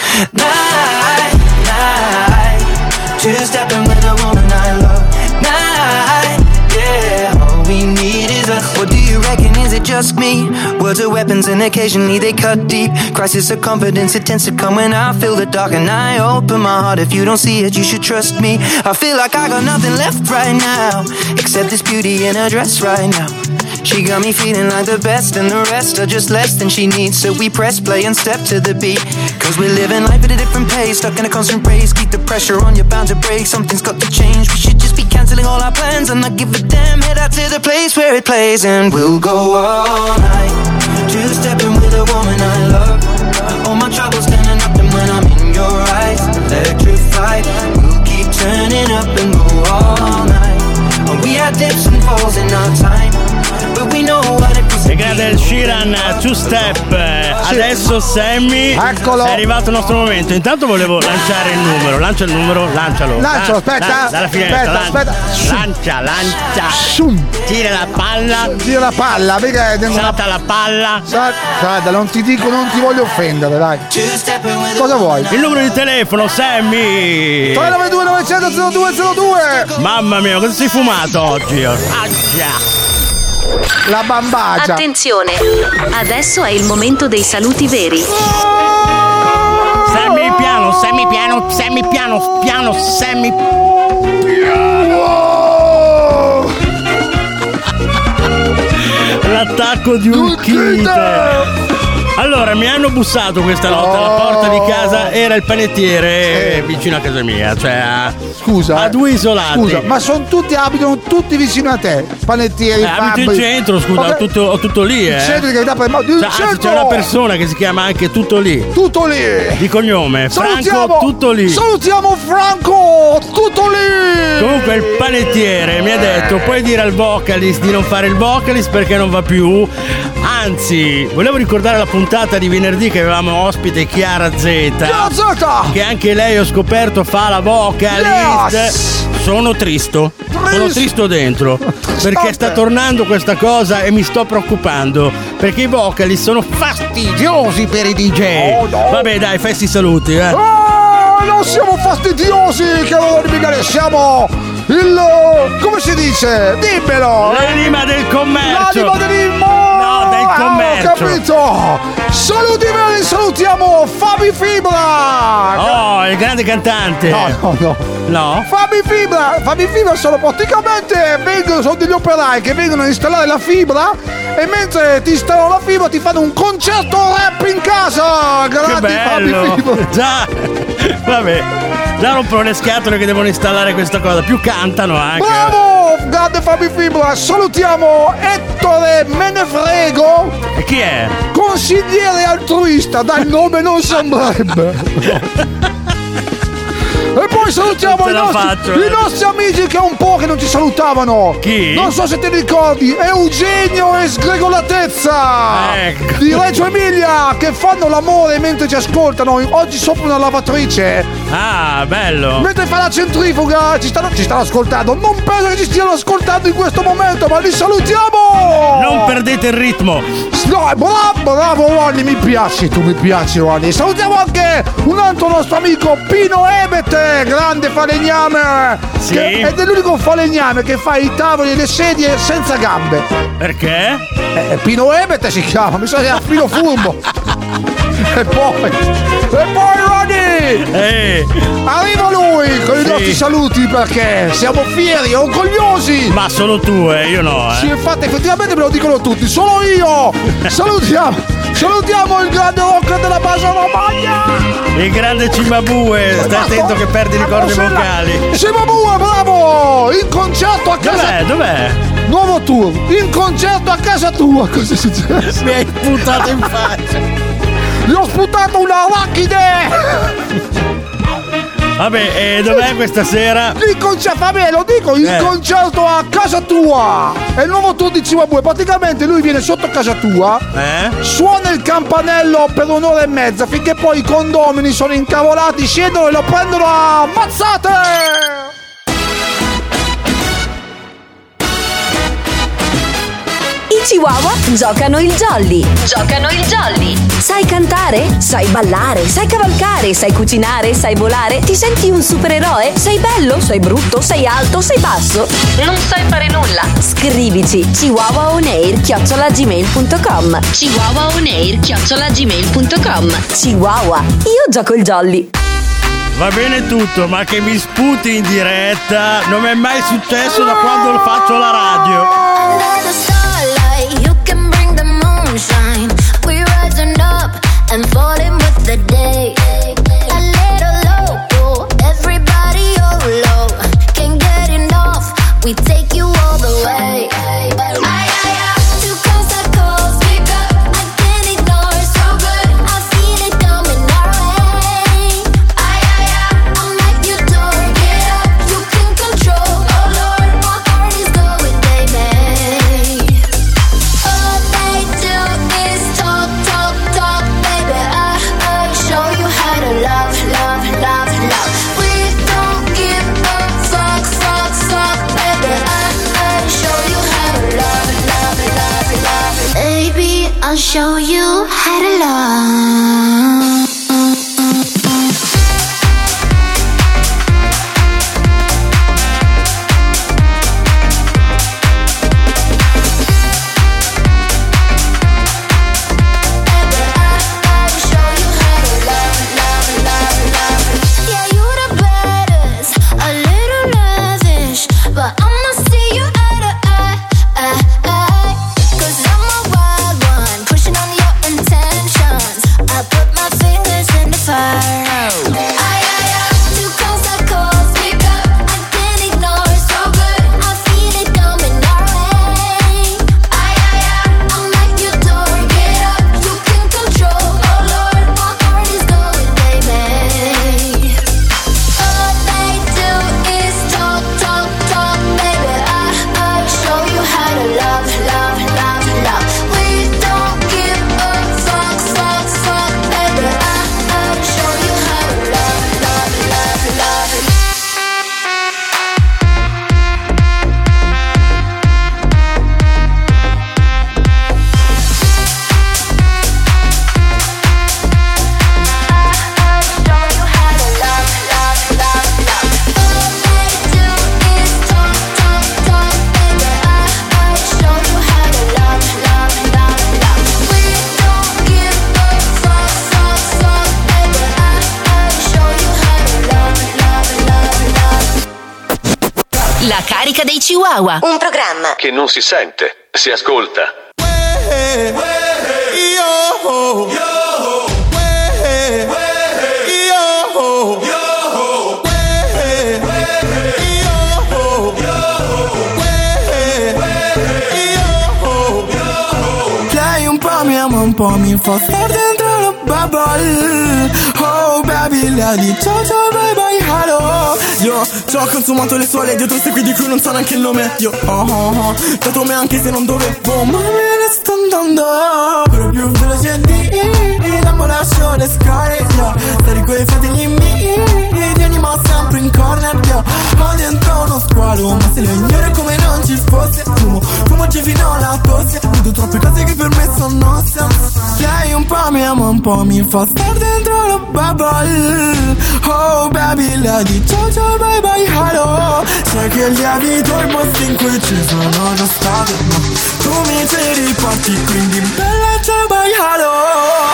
night, night. Two-stepping with a woman I love. Night, yeah. All we need is us. What do you reckon? Is it just me? Words are weapons and occasionally they cut deep. Crisis of confidence, it tends to come when I feel the dark and I open my heart. If you don't see it, you should trust me. I feel like I got nothing left right now except this beauty in her dress right now. She got me feeling like the best, and the rest are just less than she needs. So we press play and step to the beat, cause we're living life at a different pace, stuck in a constant race. Keep the pressure on, you're bound to break. Something's got to change. We should just be cancelling all our plans and not give a damn. Head out to the place where it plays, and we'll go all night, two-stepping with a woman I love. All my troubles standing up, and when I'm in your eyes, electrified. We'll keep turning up and go all night. And we had dips and falls in our time, but we know what it feels to E grande il Sheeran, Two Step. Adesso Sammy, Eccolo. è arrivato il nostro momento. Intanto volevo lanciare il numero. Lancia il numero, lancialo. Lancialo, aspetta. Da- dalla finestra, Aspetta, lan- aspetta. Lancia, lancia. Shum. Tira la palla. Tira la palla, vedi che salta la palla. Guarda, non ti dico, non ti voglio offendere, dai. Cosa vuoi? Il numero di telefono, Sammy. tre nove due nove zero zero due zero due. Mamma mia, cosa sei fumato oggi? Aggia. La bambagia. Attenzione, adesso è il momento dei saluti veri. piano, semi piano, piano, semi piano. L'attacco di un kite. Allora, mi hanno bussato questa notte alla porta di casa, era il panettiere vicino a casa mia, cioè a, scusa, a due isolati. Scusa, ma sono tutti, abitano tutti vicino a te, panettieri, eh, abito in fabbri. centro, scusa, Vabbè, ho tutto, ho tutto lì, eh. il centro di Carità per il Cioè, anzi, c'è una persona che si chiama anche Tutto Lì. Tutto Lì. Di cognome, Salutiamo, Franco Tutto Lì. Salutiamo Franco Tutto Lì. Comunque il panettiere mi ha detto puoi dire al vocalist di non fare il vocalist perché non va più. Anzi, volevo ricordare la puntata di venerdì che avevamo ospite Chiara Z. Chiara Z! Che anche lei ho scoperto fa la vocalist. Yes! Sono tristo. Trist. Sono tristo dentro. Perché sta tornando questa cosa e mi sto preoccupando. Perché i vocalist sono fastidiosi per i D J. Oh, no. Vabbè, dai, fessi saluti, eh. Oh, non siamo fastidiosi, che non ripiegare, siamo il. Come si dice? Dimmelo! L'anima del commercio! L'anima dell'immo! No, del commercio! Ho capito! Saluti bene, salutiamo Fabi Fibra! Oh, il grande cantante! No, no, no! No? Fabi Fibra! Fabi Fibra sono praticamente vengono, sono degli operai che vengono a installare la fibra e mentre ti installano la fibra ti fanno un concerto rap in casa! Grandi Fabi Fibra! Già! Vabbè! Già rompono le scatole che devono installare questa cosa, più cantano anche. Bravo! Grande Fabi Fibra! Salutiamo Ettore Menefrego! E chi è? Consigliere altruista, dal nome non sembrerebbe. E poi salutiamo Non i ce la nostri, faccio, i eh. nostri amici che è un po' che non ci salutavano. Chi? Non so se te li ricordi, Eugenio e Sgregolatezza Ecco. di Reggio Emilia che fanno l'amore mentre ci ascoltano. Oggi sopra una lavatrice. Ah, bello! Mentre fa la centrifuga ci stanno, ci stanno ascoltando. Non penso che ci stiano ascoltando in questo momento, ma li salutiamo! Non perdete il ritmo! No, bravo, bravo Ronny, mi piaci, tu mi piaci Ronny. Salutiamo anche un altro nostro amico Pino Ebete, grande falegname. Sì. Che ed è l'unico falegname che fa i tavoli e le sedie senza gambe. Perché? Eh, Pino Ebete si chiama, mi sa che è Pino Furbo. E poi, e poi Ronny! Eh. Arriva lui con i Sì. nostri saluti perché siamo fieri, orgogliosi. Ma solo tu, eh, io no, eh. Sì, infatti effettivamente me lo dicono tutti, solo io! Salutiamo! Salutiamo il grande rocker della Bassa Romagna! Il grande Cimabue, stai attento che perdi le corde vocali. Cimabue, bravo! In concerto a casa. Dov'è? Dov'è? Nuovo tour! In concerto a casa tua! Cosa è successo? Mi hai sputato in faccia. Gli ho sputato una arachide! Vabbè, e dov'è questa sera? Il concerto, vabbè, lo dico, il Eh. concerto a casa tua! È il nuovo tour di Cimabue. Praticamente lui viene sotto casa tua, Eh? suona il campanello per un'ora e mezza finché poi i condomini sono incavolati, scendono e lo prendono a mazzate! I Chihuahua giocano il jolly. Giocano il jolly. Sai cantare? Sai ballare? Sai cavalcare? Sai cucinare? Sai volare? Ti senti un supereroe? Sei bello? Sei brutto? Sei alto? Sei basso? Non sai fare nulla? Scrivici chihuahuaonair chiocciola gmail punto com. chihuahuaonair chiocciola gmail punto com. Chihuahua, io gioco il jolly. Va bene tutto, ma che mi sputi in diretta non mi è mai successo da quando lo faccio alla radio. Under the starlight, you can bring the moonshine. We're rising up and falling with the day. A little low, everybody low. Can't get enough, we take you all the way. Ay, ay, ay, two coast to coast, pick up, I can't ignore, so good. I feel it coming our way. Ay, ay, ay, I'm at your door, get up, you can control. Oh Lord, my heart is going, baby. All they do is talk, talk, talk, baby. I, I show you how to love, love, love, love. We don't give a fuck, fuck, fuck, baby. I, I show you how to love, love, love, love. Baby, I'll show you how to love. Yeah, you La carica dei Chihuahua. Un programma Che non si sente, si ascolta. Lei un po' mi ama, un po' mi fa star dentro la bubble. Oh baby, lei di ciao ciao bye bye hello. Io ci ho consumato le sue dietro queste qui di cui non so neanche il nome. Io oh oh oh, dato me anche se non dovevo, ma me ne sto andando proprio veloce di l'ambulazione scaricata. Stare quei fratelli miei, ti animo sempre in corner. Io ho dentro uno squalo, ma se le ignore come non ci fosse. Fumo, fumo ci fino alla tosse. Vedo troppe cose che per me sono nonsense. Lei un po' mi ama, un po' mi fa star dentro la bubble. Oh baby, lei di ciao ciao bye bye hello. Sai che lievito i posti in cui ci sono già stato, ma tu mi ci riporti, quindi bella ciao bye hello.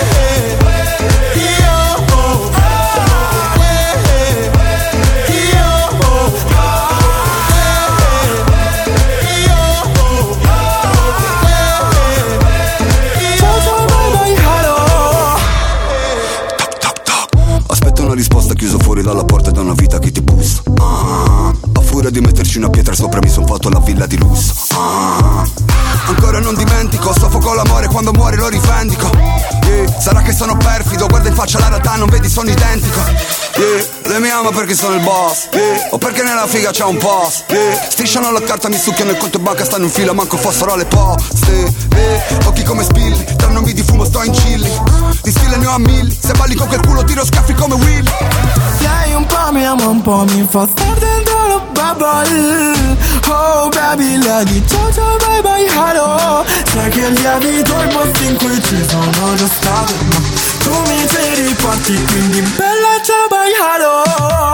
Una risposta chiuso fuori dalla porta da una vita che ti bussa. Ah, a furia di metterci una pietra sopra mi son fatto la villa di lusso. Ah, ancora non dimentico, soffoco l'amore quando muore lo rivendico. Yeah, sarà che sono perfido, guarda in faccia la realtà, non vedi sono identico. Yeah, lei mi ama perché sono il boss, yeah, o perché nella figa c'è un post. Yeah, strisciano la carta, mi succhiano il conto e banca, stanno in fila, manco fossero alle poste. Yeah, occhi come spilli, tra nomi di fumo sto in chilli. Di stile ne ho a mille, se balli con quel culo tiro scaffi come Will. Lei un po' mi ama, un po' mi fa star dentro la bubble. Oh baby, lei di ciao ciao bye bye hello. Sai che lievito i posti in cui ci sono già stato, ma tu mi ci riporti, quindi bella ciao bye hello.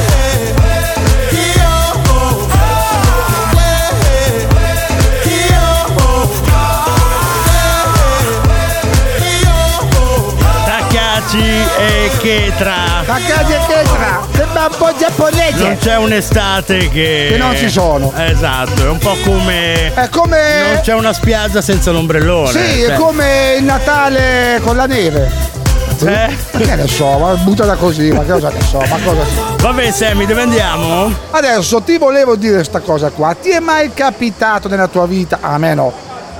E Chetra. Takagi e Chetra. Sembra un po' giapponese. Non c'è un'estate che Che non ci sono. Esatto, è un po' come È come non c'è una spiaggia senza l'ombrellone. Sì, cioè. è come il Natale con la neve. Eh? Che ne so, ma buttala così, ma che cosa ne so, ma cosa so. Vabbè Sammy, dove andiamo? Adesso ti volevo dire sta cosa qua. Ti è mai capitato nella tua vita, a me no,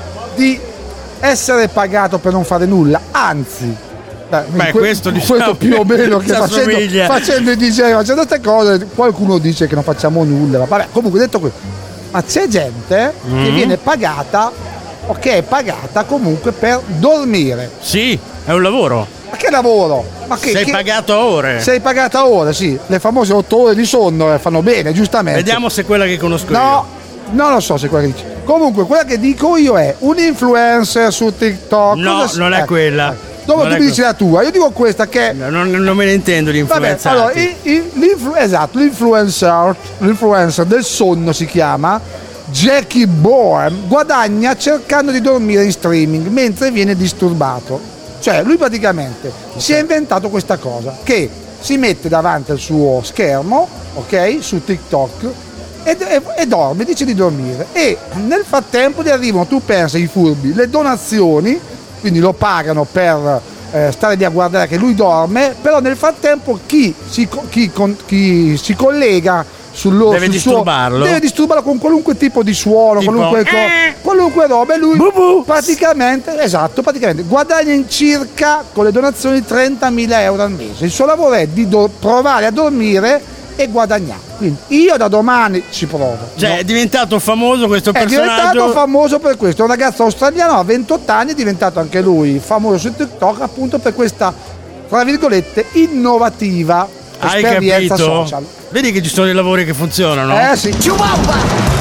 di essere pagato per non fare nulla? Anzi, Beh, Beh que- questo diciamo questo più o meno che facendo, facendo i D J, facendo queste cose, qualcuno dice che non facciamo nulla. Ma vabbè, comunque detto questo, ma c'è gente mm. che viene pagata, ok, è pagata comunque per dormire. Sì, è un lavoro. Ma che lavoro? Ma che, sei che... pagato a ore. Sei pagato a ore, sì. Le famose otto ore di sonno eh, fanno bene, giustamente. Vediamo se è quella che conosco no, io. Non lo so se è quella che dici. Comunque, quella che dico io è un influencer su TikTok. No, cosa... non è eh, quella. Eh. Dopo non tu mi dici la tua, io dico questa che. No, non, non me ne intendo di influenzati. Vabbè, allora, il, il, l'influ... esatto, l'influencer, l'influencer del sonno si chiama Jackie Bourne, guadagna cercando di dormire in streaming mentre viene disturbato. Cioè, lui praticamente okay. si è inventato questa cosa, che si mette davanti al suo schermo, ok, su TikTok e, e, e dorme, dice di dormire. E nel frattempo gli arrivano, tu pensa, i furbi, le donazioni, quindi lo pagano per eh, stare lì a guardare che lui dorme, però nel frattempo chi si, chi, con, chi si collega sul loro deve sul disturbarlo suo, deve disturbarlo con qualunque tipo di suono, tipo, qualunque, co- eh. qualunque roba, e lui Bubu. praticamente esatto praticamente guadagna in circa con le donazioni trentamila euro al mese. Il suo lavoro è di do- provare a dormire e guadagnare. Quindi io da domani ci provo. Cioè, no? è diventato famoso questo è personaggio. È diventato famoso per questo. È un ragazzo australiano, ha ventotto anni, è diventato anche lui famoso su TikTok appunto per questa, tra virgolette, innovativa Hai esperienza capito? social. Vedi che ci sono dei lavori che funzionano? Eh sì. Chihuahua!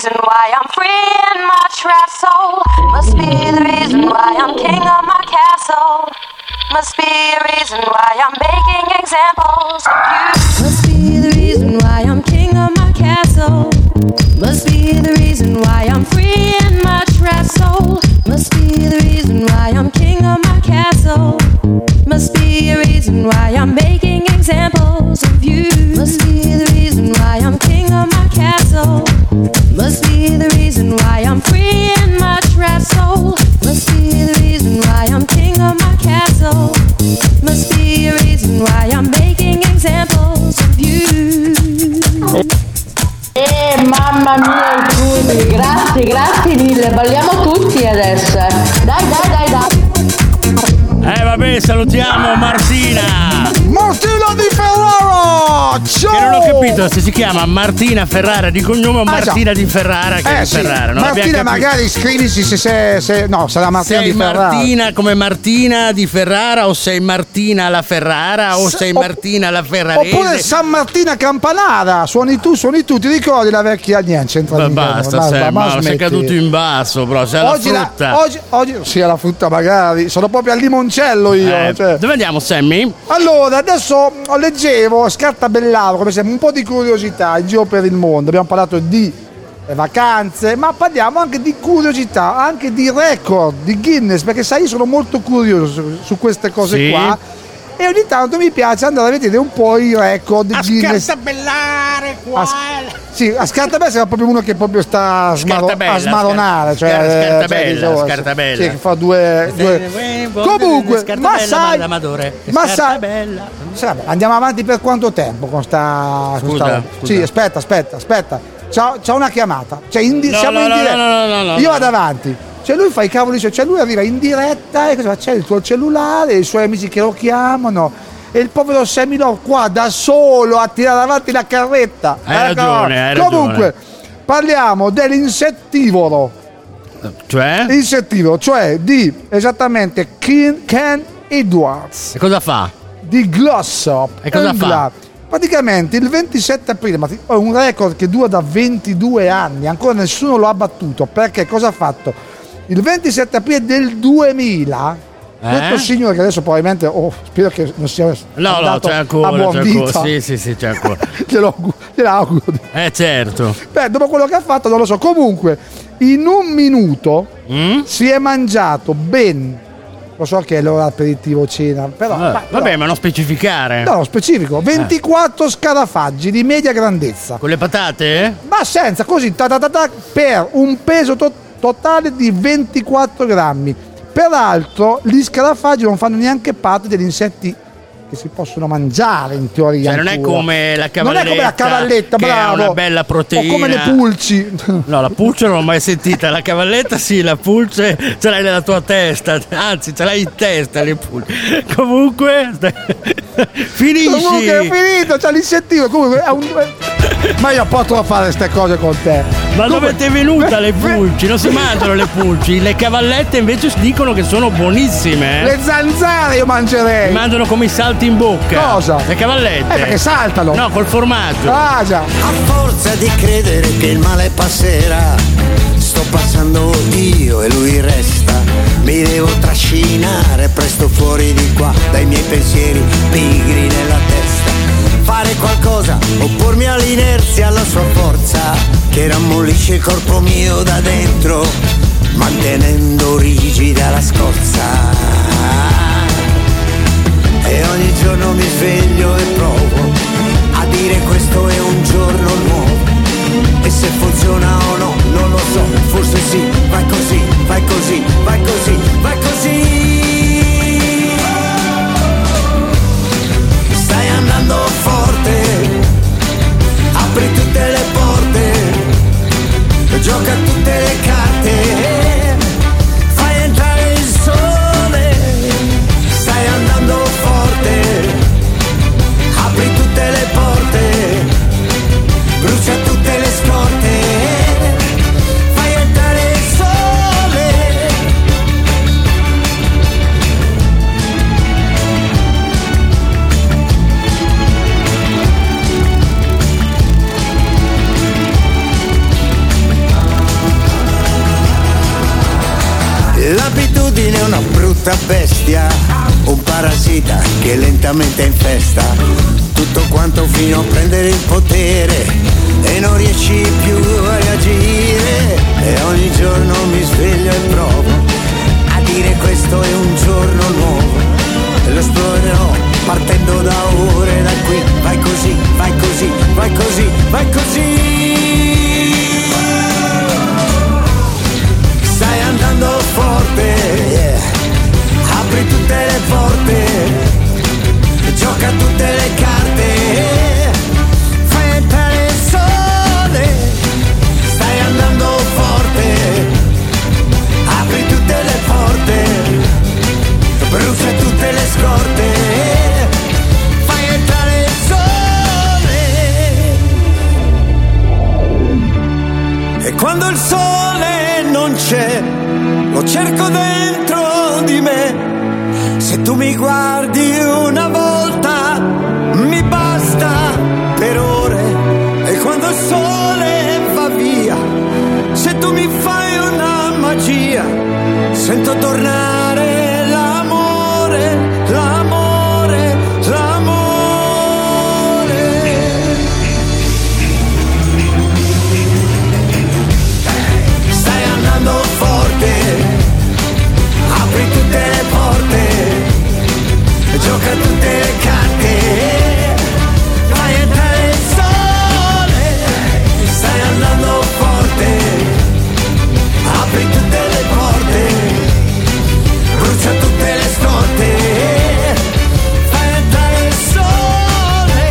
reason why I'm free in my trapped soul. Must be the reason why I'm king of my castle. Must be a reason why I'm making examples of you. Must be the reason why I'm king of my castle. Must be the reason why I'm free in my trapped soul. Must be the reason why I'm king of my castle. Must be a reason why I'm making examples of you. Must be the reason why I'm king of my castle. Must be the reason why I'm free in my trapped soul. Must be the reason why I'm king of my castle. Must be a reason why I'm making examples of you. Eh, mamma mia, tutti, grazie, grazie mille, balliamo tutti adesso. eh. Dai, dai, dai, dai. Eh vabbè, salutiamo Martina. Martina di Ferrara! Ciao! Che non ho capito se si chiama Martina Ferrara di cognome o Ah, Martina già. di Ferrara che Eh è sì, Ferrara. Non abbiamo Martina, capito. magari scrivici se, se, se no, sarà Martina Sei di Ferrara. Martina come Martina di Ferrara o sei Martina la Ferrara o S- sei opp- Martina la Ferrarese? Oppure San Martina Campanara, suoni tu, suoni tu, ti ricordi la vecchia niente, c'entra Ma mica, basta, ma- sei, ma- ma ma sei smetti. caduto in basso, bro. Sei alla Oggi, la, frutta. oggi, oggi sì, alla frutta magari, sono proprio al limoncello io. Eh, cioè. Dove andiamo, Sammy? Allora, adesso leggevo, scartabellavo, come sempre, un po' di curiosità in giro per il mondo. Abbiamo parlato di eh, vacanze, ma parliamo anche di curiosità, anche di record, di Guinness, perché sai, io sono molto curioso su, su queste cose Sì. qua. E ogni tanto mi piace andare a vedere un po' i record A Guinness. scartabellare qua. A, sì, a scartabella sarà proprio uno che proprio sta a, smaro- Scartabella, a smaronare, cioè, scar- eh, scartabella, cioè, diciamo, scartabella. sì, che fa due, due. Comunque, ma sai, ma sai, sai, andiamo avanti per quanto tempo con sta, con Scusa, sta- scusa. Sì, aspetta, aspetta, aspetta. C'ho, c'ho una chiamata. Cioè, in di- No, siamo no, in no, diretta. no, no, no, no, Io no. vado avanti. Cioè lui fa i cavoli, suoi, cioè lui arriva in diretta e cosa fa? C'è il tuo cellulare, i suoi amici che lo chiamano e il povero Semino qua da solo a tirare avanti la carretta. Hai Ecco. ragione, hai Comunque, ragione. parliamo dell'insettivoro. Cioè? Insettivoro, cioè di esattamente Ken, Ken Edwards. E cosa fa? Di Glossop. E cosa fa? Praticamente il ventisette aprile, ma è un record che dura da ventidue anni, ancora nessuno lo ha battuto, perché cosa ha fatto? Il ventisette aprile del duemila, Eh? questo signore che adesso probabilmente, oh, spero che non sia No, no, andato c'è a ancora, buon c'è vita. ancora. Sì, sì, sì, c'è ancora. glielo, auguro- glielo auguro. Eh, certo. Beh, dopo quello che ha fatto non lo so. Comunque, in un minuto Mm? si è mangiato ben, lo so che è l'ora aperitivo cena, però, Eh, ma- però- vabbè, ma non specificare. no, no, specifico, ventiquattro scarafaggi di media grandezza. Con le patate? Ma senza, così, ta ta ta ta, per un peso to- totale di ventiquattro grammi. Peraltro, gli scarafaggi non fanno neanche parte degli insetti che si possono mangiare in teoria. Cioè, non è ancora. come la cavalletta. Non è come la cavalletta, che bravo. ha una bella proteina. O come le pulci. No, la pulce non l'ho mai sentita. La cavalletta sì, la pulce ce l'hai nella tua testa. Anzi, ce l'hai in testa le pulce. Comunque, finisci. Comunque è finito, c'è l'insettino. Comunque è un. Ma io potrò fare queste cose con te. Ma Comunque- dove ti è venuta le pulci? Non si mangiano le pulci. Le cavallette invece dicono che sono buonissime. eh. Le zanzare io mangerei. Si mangiano come i salti in bocca. Cosa? Le cavallette. Eh, perché saltano. No, col formaggio. Ah, già. A forza di credere che il male passerà, sto passando io e lui resta. Mi devo trascinare presto fuori di qua dai miei pensieri pigri nella testa. Fare qualcosa, oppormi all'inerzia, alla sua forza che rammollisce il corpo mio da dentro, mantenendo rigida la scorza. E ogni giorno mi sveglio e provo a dire questo è un giorno nuovo. E se funziona o no, non lo so, forse sì, vai così, vai così, vai così, vai così. Stai andando forte, apri tutte le porte, gioca tutte le carte, fai entrare il sole. Stai andando forte, apri tutte le porte, brucia tutte le scorte, fai entrare il sole. fine è una brutta bestia, un parassita che lentamente infesta tutto quanto fino a prendere il potere e non riesci più a reagire. E ogni giorno mi sveglio e provo a dire questo è un giorno nuovo e lo esplorerò partendo da ore da qui. Vai così, vai così, vai così, vai così. Stai andando forte, yeah. Apri tutte le porte, gioca tutte le carte, fai entrare il sole. Stai andando forte, apri tutte le porte, brucia tutte le scorte, fai entrare il sole. E quando il sole non c'è, lo cerco dentro di me. Se tu mi guardi una volta, mi basta per ore. E quando il sole va via, se tu mi fai una magia, sento tornare l'amore, l'amore, l'amore. Stai andando forte, apri tutte le porte, gioca tutte le carte, fai entrare il sole. Stai andando forte, apri tutte le porte, brucia tutte le scorte, fai entrare il sole.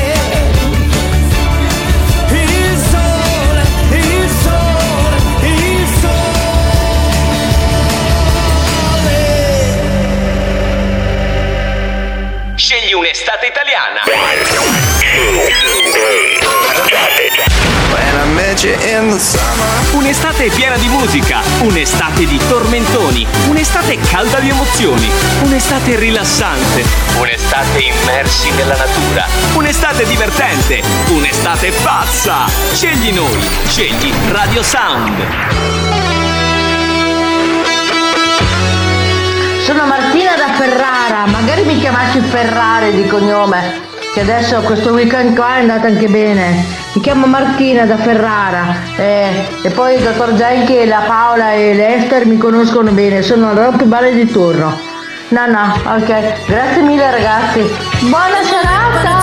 Il sole, il sole, il sole. Scegli un'estate italiana. Un'estate piena di musica, un'estate di tormentoni, un'estate calda di emozioni, un'estate rilassante, un'estate immersi nella natura, un'estate divertente, un'estate pazza. Scegli noi, scegli Radio Sound. Sono Martina da Ferrara, magari mi chiamassi Ferrari di cognome, che adesso questo weekend qua è andata anche bene. Mi chiamo Martina da Ferrara eh, e poi il dottor Genchi, la Paola e l'Ester mi conoscono bene, sono la più belle di turno. No, no, ok, grazie mille ragazzi, buona serata!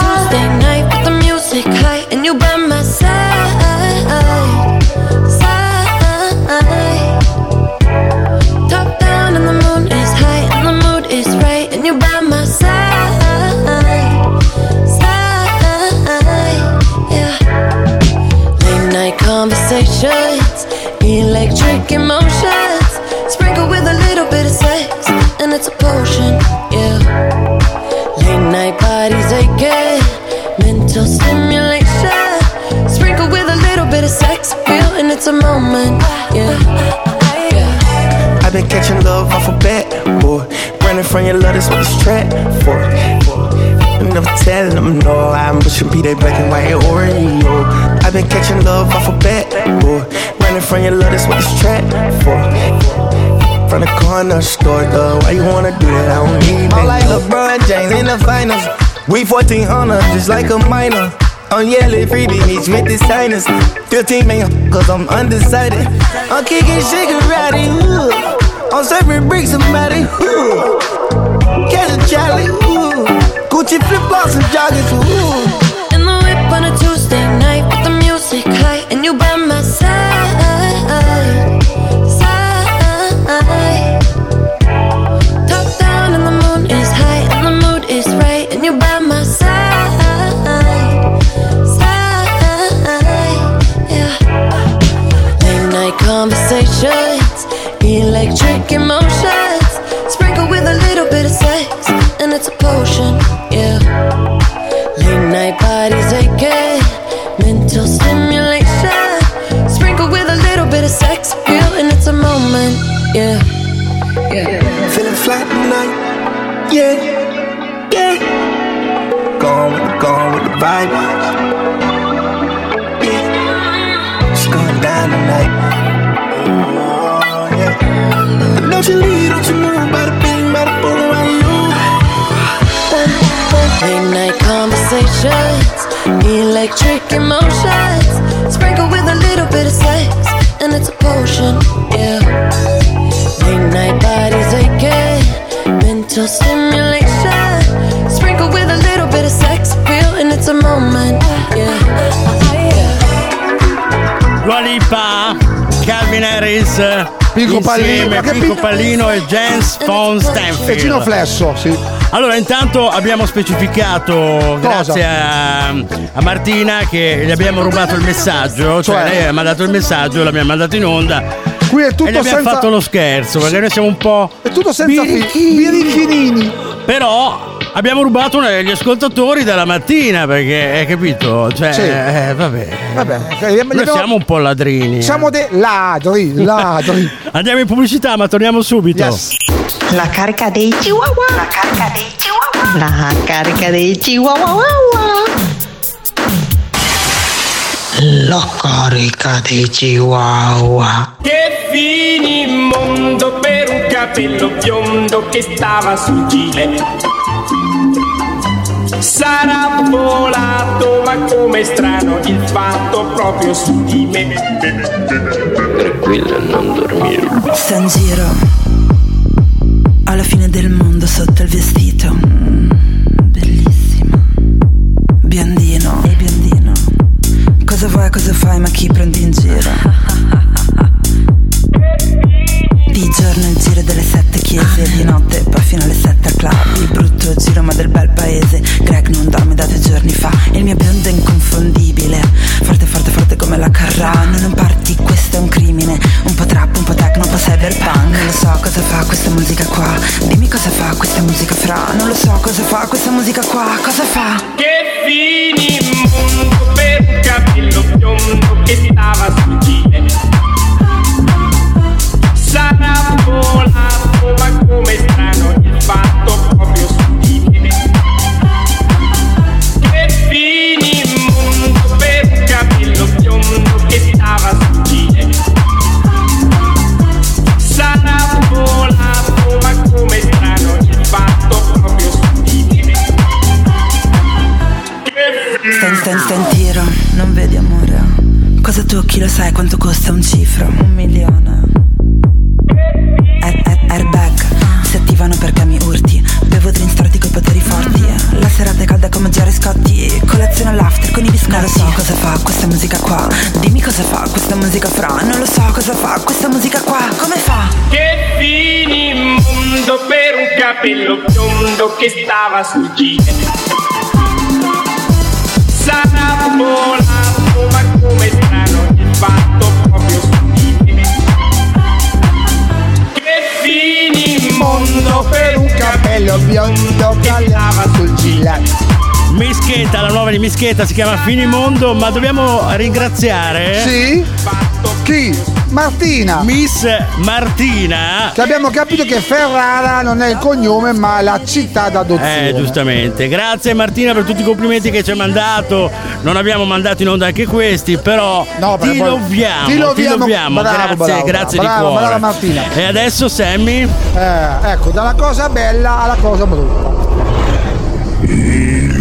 Conversations, electric emotions, sprinkled with a little bit of sex, and it's a potion, yeah. Late night bodies aching, mental stimulation, sprinkled with a little bit of sex appeal, and it's a moment, yeah. yeah. I've been catching love off a bat, boy. Running from your love, that's what it's trapped for. I'm never telling them no, I'm pushing P, they black and white Oreo. I've been catching love off a bat, boy. Running from your love, that's what it's trapped for. From the corner store, though, why you wanna do that? I don't need that. I'm like LeBron James in the finals. We fourteen hundred, just like a minor. I'm yelling freebie meets with the signers. fifteen man, cause I'm undecided. I'm kicking Shigarati, ooh. I'm serving bricks, somebody, ooh. Catch a Charlie, ooh. Gucci flip-flops and joggers, ooh. In the whip on a Tuesday night with the music high, and you by my side, side. Top down and the moon is high, and the mood is right, and you by my side, side. Yeah. Late night conversations, electric emotions, sprinkled with a little bit of sex, and it's a potion, yeah. Late night bodies aching, mental stimulation, sprinkled with a little bit of sex appeal, and it's a moment, yeah. Yeah. Feeling flat tonight, yeah, yeah. Gone with the, gone with the vibe, yeah. It's going down tonight, oh, yeah. Don't you leave, don't you move by the Late night conversations, electric emotions, sprinkle with a little bit of sex, and it's a potion, yeah. Late night bodies aching, mental stimulation, sprinkle with a little bit of sex appeal, and it's a moment, yeah. Dua Lipa, Calvin Harris, Pinco insieme Pallino, che Pinco Pin- Pallino e Jens von Stenfield. E Gino Flesso, sì. Allora, intanto abbiamo specificato, grazie a, a Martina, che gli abbiamo rubato il messaggio, cioè, Cioè? lei ha mandato il messaggio, l'abbiamo mandato in onda. Qui è tutto e gli abbiamo senza- fatto lo scherzo, perché noi siamo un po'. È tutto senza fi- birichini. birichinini. Però abbiamo rubato uno degli ascoltatori della mattina, perché hai capito? Cioè, Sì. eh, vabbè. Vabbè, Noi abbiamo- siamo un po' ladrini. eh. Siamo dei ladri, ladri. Andiamo in pubblicità, ma torniamo subito. La carica dei chihuahua. La carica dei chihuahua. La carica dei chihuahua. La carica dei chihuahua. Che finimondo per un capello biondo che stava sul gilet. Sarà volato, ma come strano il fatto proprio su di me. Tranquilla, non dormire. Sta in giro alla fine del mondo sotto il vestito. Mm, bellissimo. Biondino e biondino. Cosa vuoi, cosa fai, ma chi prendi in giro? Di giorno il giro delle sette chiese, di notte poi fino alle sette al club. Il brutto giro ma del bel paese. Greg non dorme da due giorni fa. Il mio biondo è inconfondibile, forte forte forte come la Carrano. Non parti, questo è un crimine. Un po' trap, un po' techno, un po' cyberpunk. Non lo so cosa fa questa musica qua. Dimmi cosa fa questa musica fra. Non lo so cosa fa questa musica qua. Cosa fa? Che finimondo per un capello biondo che stava sul gilet. Sarà volato, ma come strano il fatto proprio su di me. Che finimondo per un capello biondo che stava sul gilet. Sarà volato, ma come strano il fatto proprio su di me. Sta in, sta in, sta in tiro, non vedi amore. Cosa tocchi lo sai quanto costa un cifro? Un milione. Air, air, airbag, si attivano perché mi urti. Bevo drink storti coi poteri forti. La serata è calda come Jerry Scotti. Colazione all'after con i biscotti. Non lo so cosa fa questa musica qua. Dimmi cosa fa questa musica fra. Non lo so cosa fa questa musica qua. Come fa? Che finimondo per un capello biondo che stava sul gilet. Sarà volato, ma come strano il fatto proprio su di me. Che finimondo per un capello biondo che stava sul gilet. Mischetta, la nuova di Mischetta si chiama Finimondo, ma dobbiamo ringraziare. Sì? Chi? Martina. Miss Martina. Che abbiamo capito che Ferrara non è il cognome, ma la città d'adozione. Eh, giustamente. Grazie Martina per tutti i complimenti che ci hai mandato. Non abbiamo mandato in onda anche questi, però No, ti perché poi- loviamo. ti loviamo. loviamo. Bravo, grazie, bravo, grazie bravo, di cuore. brava Martina. E adesso Sammy. Eh, ecco, dalla cosa bella alla cosa brutta. Il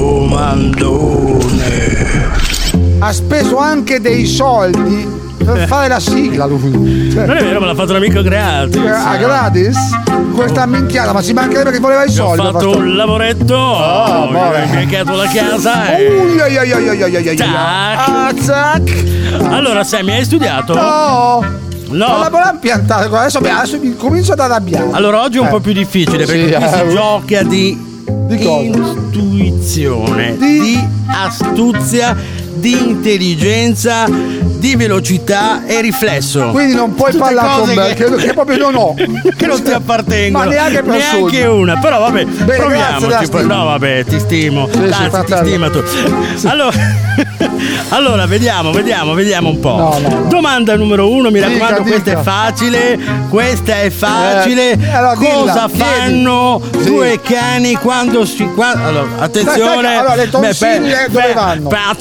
domandone. Ha speso anche dei soldi per fare la sigla lui. Cioè, Non è vero, me l'ha fatto un amico gratis. eh, a gratis? Questa minchiata, ma ci mancherebbe che voleva i Ci ho soldi. fatto per un lavoretto, Oh, mi ho impiancato la casa e... Ui, ai, ai, ai, ai, ai, ai, ai. Tac. Ah, zac. Allora Sammy, hai studiato? No. No. Non la volevamo piantare, adesso, adesso mi comincio ad arrabbiare. Allora oggi è un Eh. po' più difficile perché Sì, qui si eh. gioca di, Di cosa? intuizione, Di- di astuzia, di intelligenza, di velocità e riflesso. Quindi non puoi Tutte parlare con cose me, che, che proprio non ho. che non ti appartengono. Ma neanche per Neanche sogno. una. Però vabbè, Bene, proviamoci. grazie, poi. Dustin. No, vabbè, ti stimo. Sì, sì, Anzi, ti fratello. stima tu. Allora, allora, vediamo, vediamo, vediamo un po'. No, no, no. Domanda numero uno, mi Dica, raccomando, questa dica. è facile. Questa è facile. Eh, allora, Cosa dilla, fanno chiedi. Sì. due cani quando si. qua- allora, attenzione. Stai, stai, allora, le tonsille Beh, dove beh, vanno? Pat,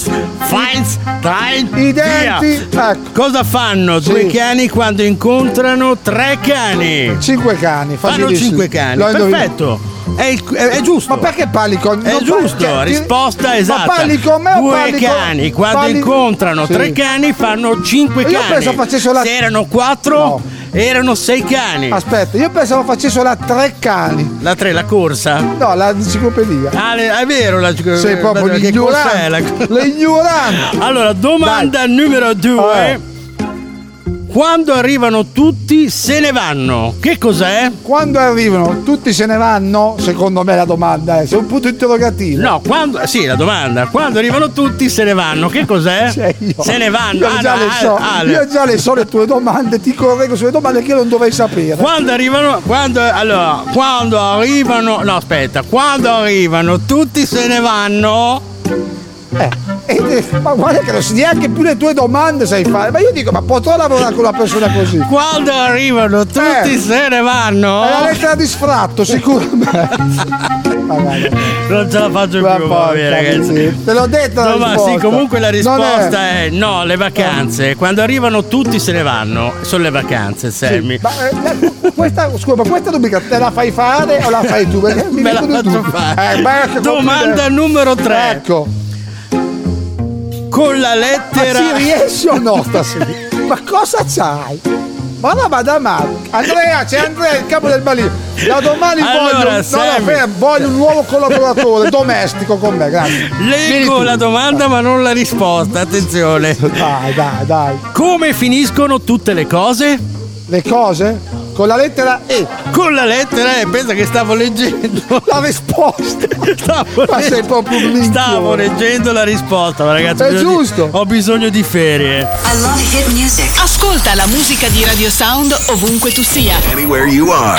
Feinz, Train, i denti. via. Ecco. Cosa fanno Sì. due cani quando incontrano tre cani? Cinque cani. Fanno facilissimo. cinque cani. Lo indovino. Perfetto. È, il- è- è giusto. Ma perché parli con È non giusto, parli- cioè, ti- risposta esatta. Ma parli con me o Due parli con- cani, quando parli- incontrano Sì. tre cani fanno cinque Io cani. penso facesse la- Se erano quattro, No. erano sei cani. Aspetta, io pensavo facesse la tre cani. La tre, la corsa? No, l'enciclopedia. Ah, le- è vero, la, Sei proprio che corsa è la- l'ignorante. L'ignorante. Allora, domanda numero due. Eh. Quando arrivano tutti se ne vanno. Che cos'è? Quando arrivano tutti se ne vanno, secondo me la domanda è, se è un punto interrogativo. No, quando. Sì, la domanda. Quando arrivano tutti se ne vanno. Che cos'è? Cioè, io- se ne vanno. Io Ah, già, no, le so, ah, le- io già le so le tue domande, ti correggo sulle domande che io non dovrei sapere. Quando arrivano, quando, allora, quando arrivano, no aspetta, quando arrivano tutti se ne vanno. Eh, eh, ma guarda che non si neanche più le tue domande sai fare. Ma io dico, ma potrò lavorare con una persona così? Quando arrivano tutti Eh. se ne vanno. È la lettera di sfratto, sicuramente. Magari. Non ce la faccio Ma più, porca vabbè, ragazzi. miseria. Te l'ho detto la No, ma risposta. sì, comunque la Non risposta è... no, le vacanze. Quando arrivano tutti se ne vanno. Sono le vacanze, Sammy. Ma, eh, questa, scusa, ma questa rubrica te la fai fare o la fai tu? Perché mi Me la mettono faccio tu. fare. Eh, beh, che Domanda complimenti. numero tre. Ecco. Con la lettera. Ma ci riesci o no stasera? Ma cosa c'hai? Ma no, ma da male. Andrea, c'è Andrea, il capo del balino. Da domani Allora, voglio, no, no, Sammy. fermo, voglio un nuovo collaboratore domestico con me, grazie. Vieni Leggo tu. la domanda ma non la risposta, attenzione. Dai, dai, dai. Come finiscono tutte le cose? Le cose? Con la lettera E. Con la lettera E, pensa che stavo leggendo la risposta. Stavo, Ma sei proprio un minchione. stavo leggendo la risposta, ma ragazzi. È ho bisogno di- giusto. ho bisogno di ferie. I love hit music. Ascolta la musica di Radio Sound ovunque tu sia. Anywhere you are.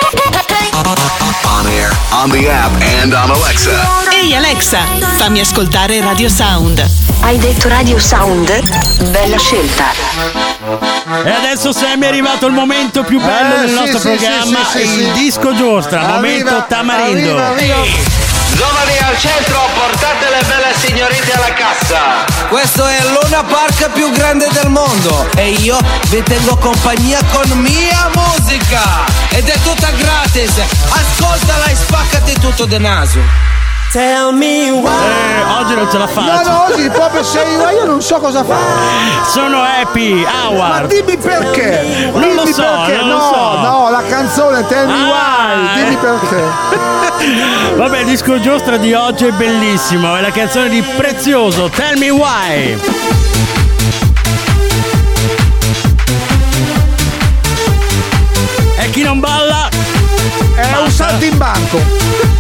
On air, on the app, and on Alexa. Ehi Alexa, fammi ascoltare Radio Sound. Hai detto Radio Sound? Bella scelta. E adesso Sammy è arrivato il momento più bello Eh, del sì, nostro sì, programma, sì, sì, sì, il sì. disco giostra, Arriva, momento tamarindo. arriva, arriva. Giovani al centro, portate le belle signorine alla cassa. Questo è il Luna Park più grande del mondo e io vi tengo compagnia con mia musica ed è tutta gratis. Ascoltala e spaccati tutto de naso. Tell me why. Eh, oggi non ce la No, faccio. no, oggi proprio sei io, io non so cosa fare. Sono Happy Hour. Ma dimmi perché. Non dimmi lo so, perché. non lo no, so. no, la canzone Tell Me Ah, Why. Dimmi eh. perché. Vabbè, il disco giostra di oggi è bellissimo, è la canzone di Prezioso, Tell Me Why. E chi non balla È un salto in banco.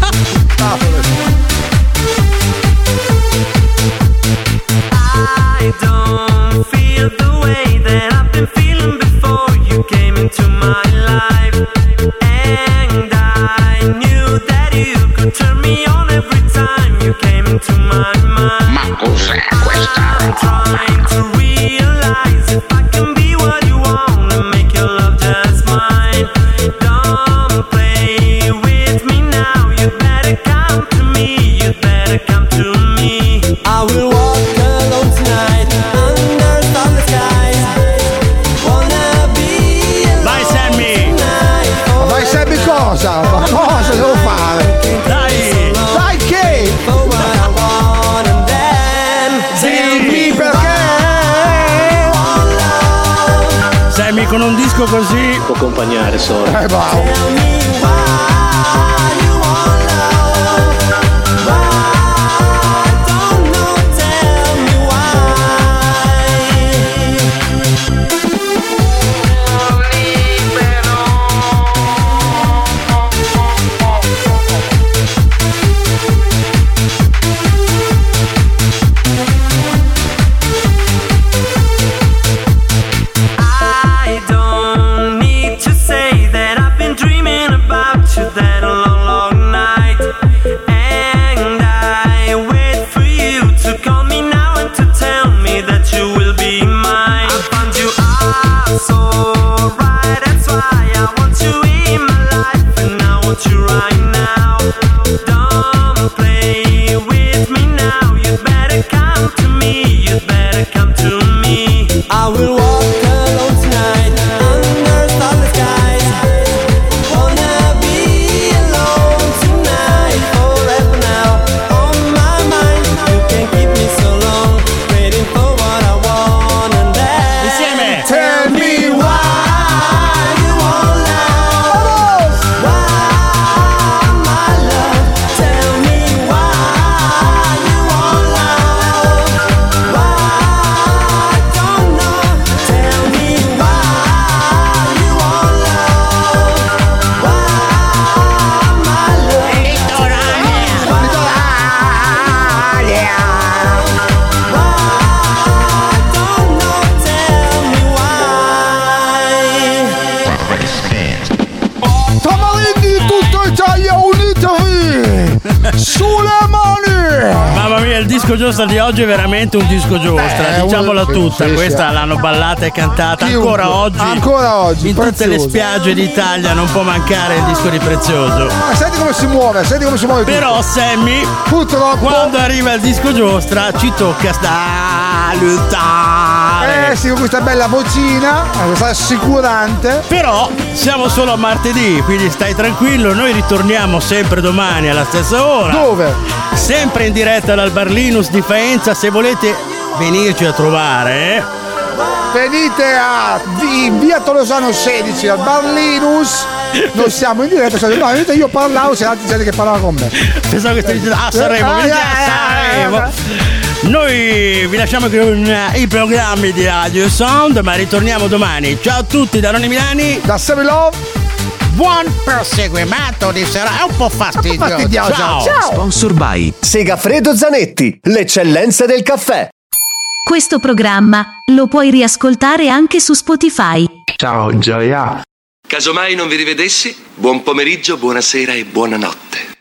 I don't feel the way that I've been feeling before you came into my life. And I knew that you could turn me on every time you came into my mind. Ma cos'è questa I'm trying to realize if I can be what you want and make your love just mine. Don't play with me now. You better come to me. You better come to me. I will walk alone tonight under starless skies. Wanna be alone Vai Sammy. tonight. Ma vai Sammy cosa? Ma cosa devo fare? Dai. Dai che? For what I want and then Dimmi perché. Sammy con un disco così Può accompagnare solo. Eh, bravo. tell me why you want love. Why? Don't know, tell me I don't need to say that I've been dreaming about you that long, long giostra di oggi è veramente un disco giostra, Eh, diciamola sì, tutta. sì, Questa sì. l'hanno ballata e cantata Chiunque. ancora oggi. Ancora oggi, in tutte le prezioso. spiagge d'Italia non può mancare il disco di Prezioso. Ma senti come si muove, senti come si muove tutto. Però Sammy, purtroppo, quando arriva il disco giostra ci tocca salutare. Eh sì, con questa bella vocina, questa assicurante. Però siamo solo a martedì, quindi stai tranquillo, noi ritorniamo sempre domani alla stessa ora. Dove? Sempre in diretta dal Bar Linus di Faenza, se volete venirci a trovare, eh. Venite a vi- via Tolosano sedici al Bar Linus. Noi siamo in diretta, cioè, no, venite, io parlavo, c'è altra gente che parlava con me. Pensavo che stai dicendo a Sanremo, Ah, venite eh, a eh, Sanremo. eh, Noi vi lasciamo con eh, i programmi di Radio Sound, ma ritorniamo domani. Ciao a tutti da Ronny Milani, da Sammy Love. Buon proseguimento di serata, è un po' fastidioso. fastidioso. Ciao. Sponsor by Segafredo Zanetti, l'eccellenza del caffè. Questo programma lo puoi riascoltare anche su Spotify. Ciao Gioia. Casomai non vi rivedessi, buon pomeriggio, buonasera e buonanotte.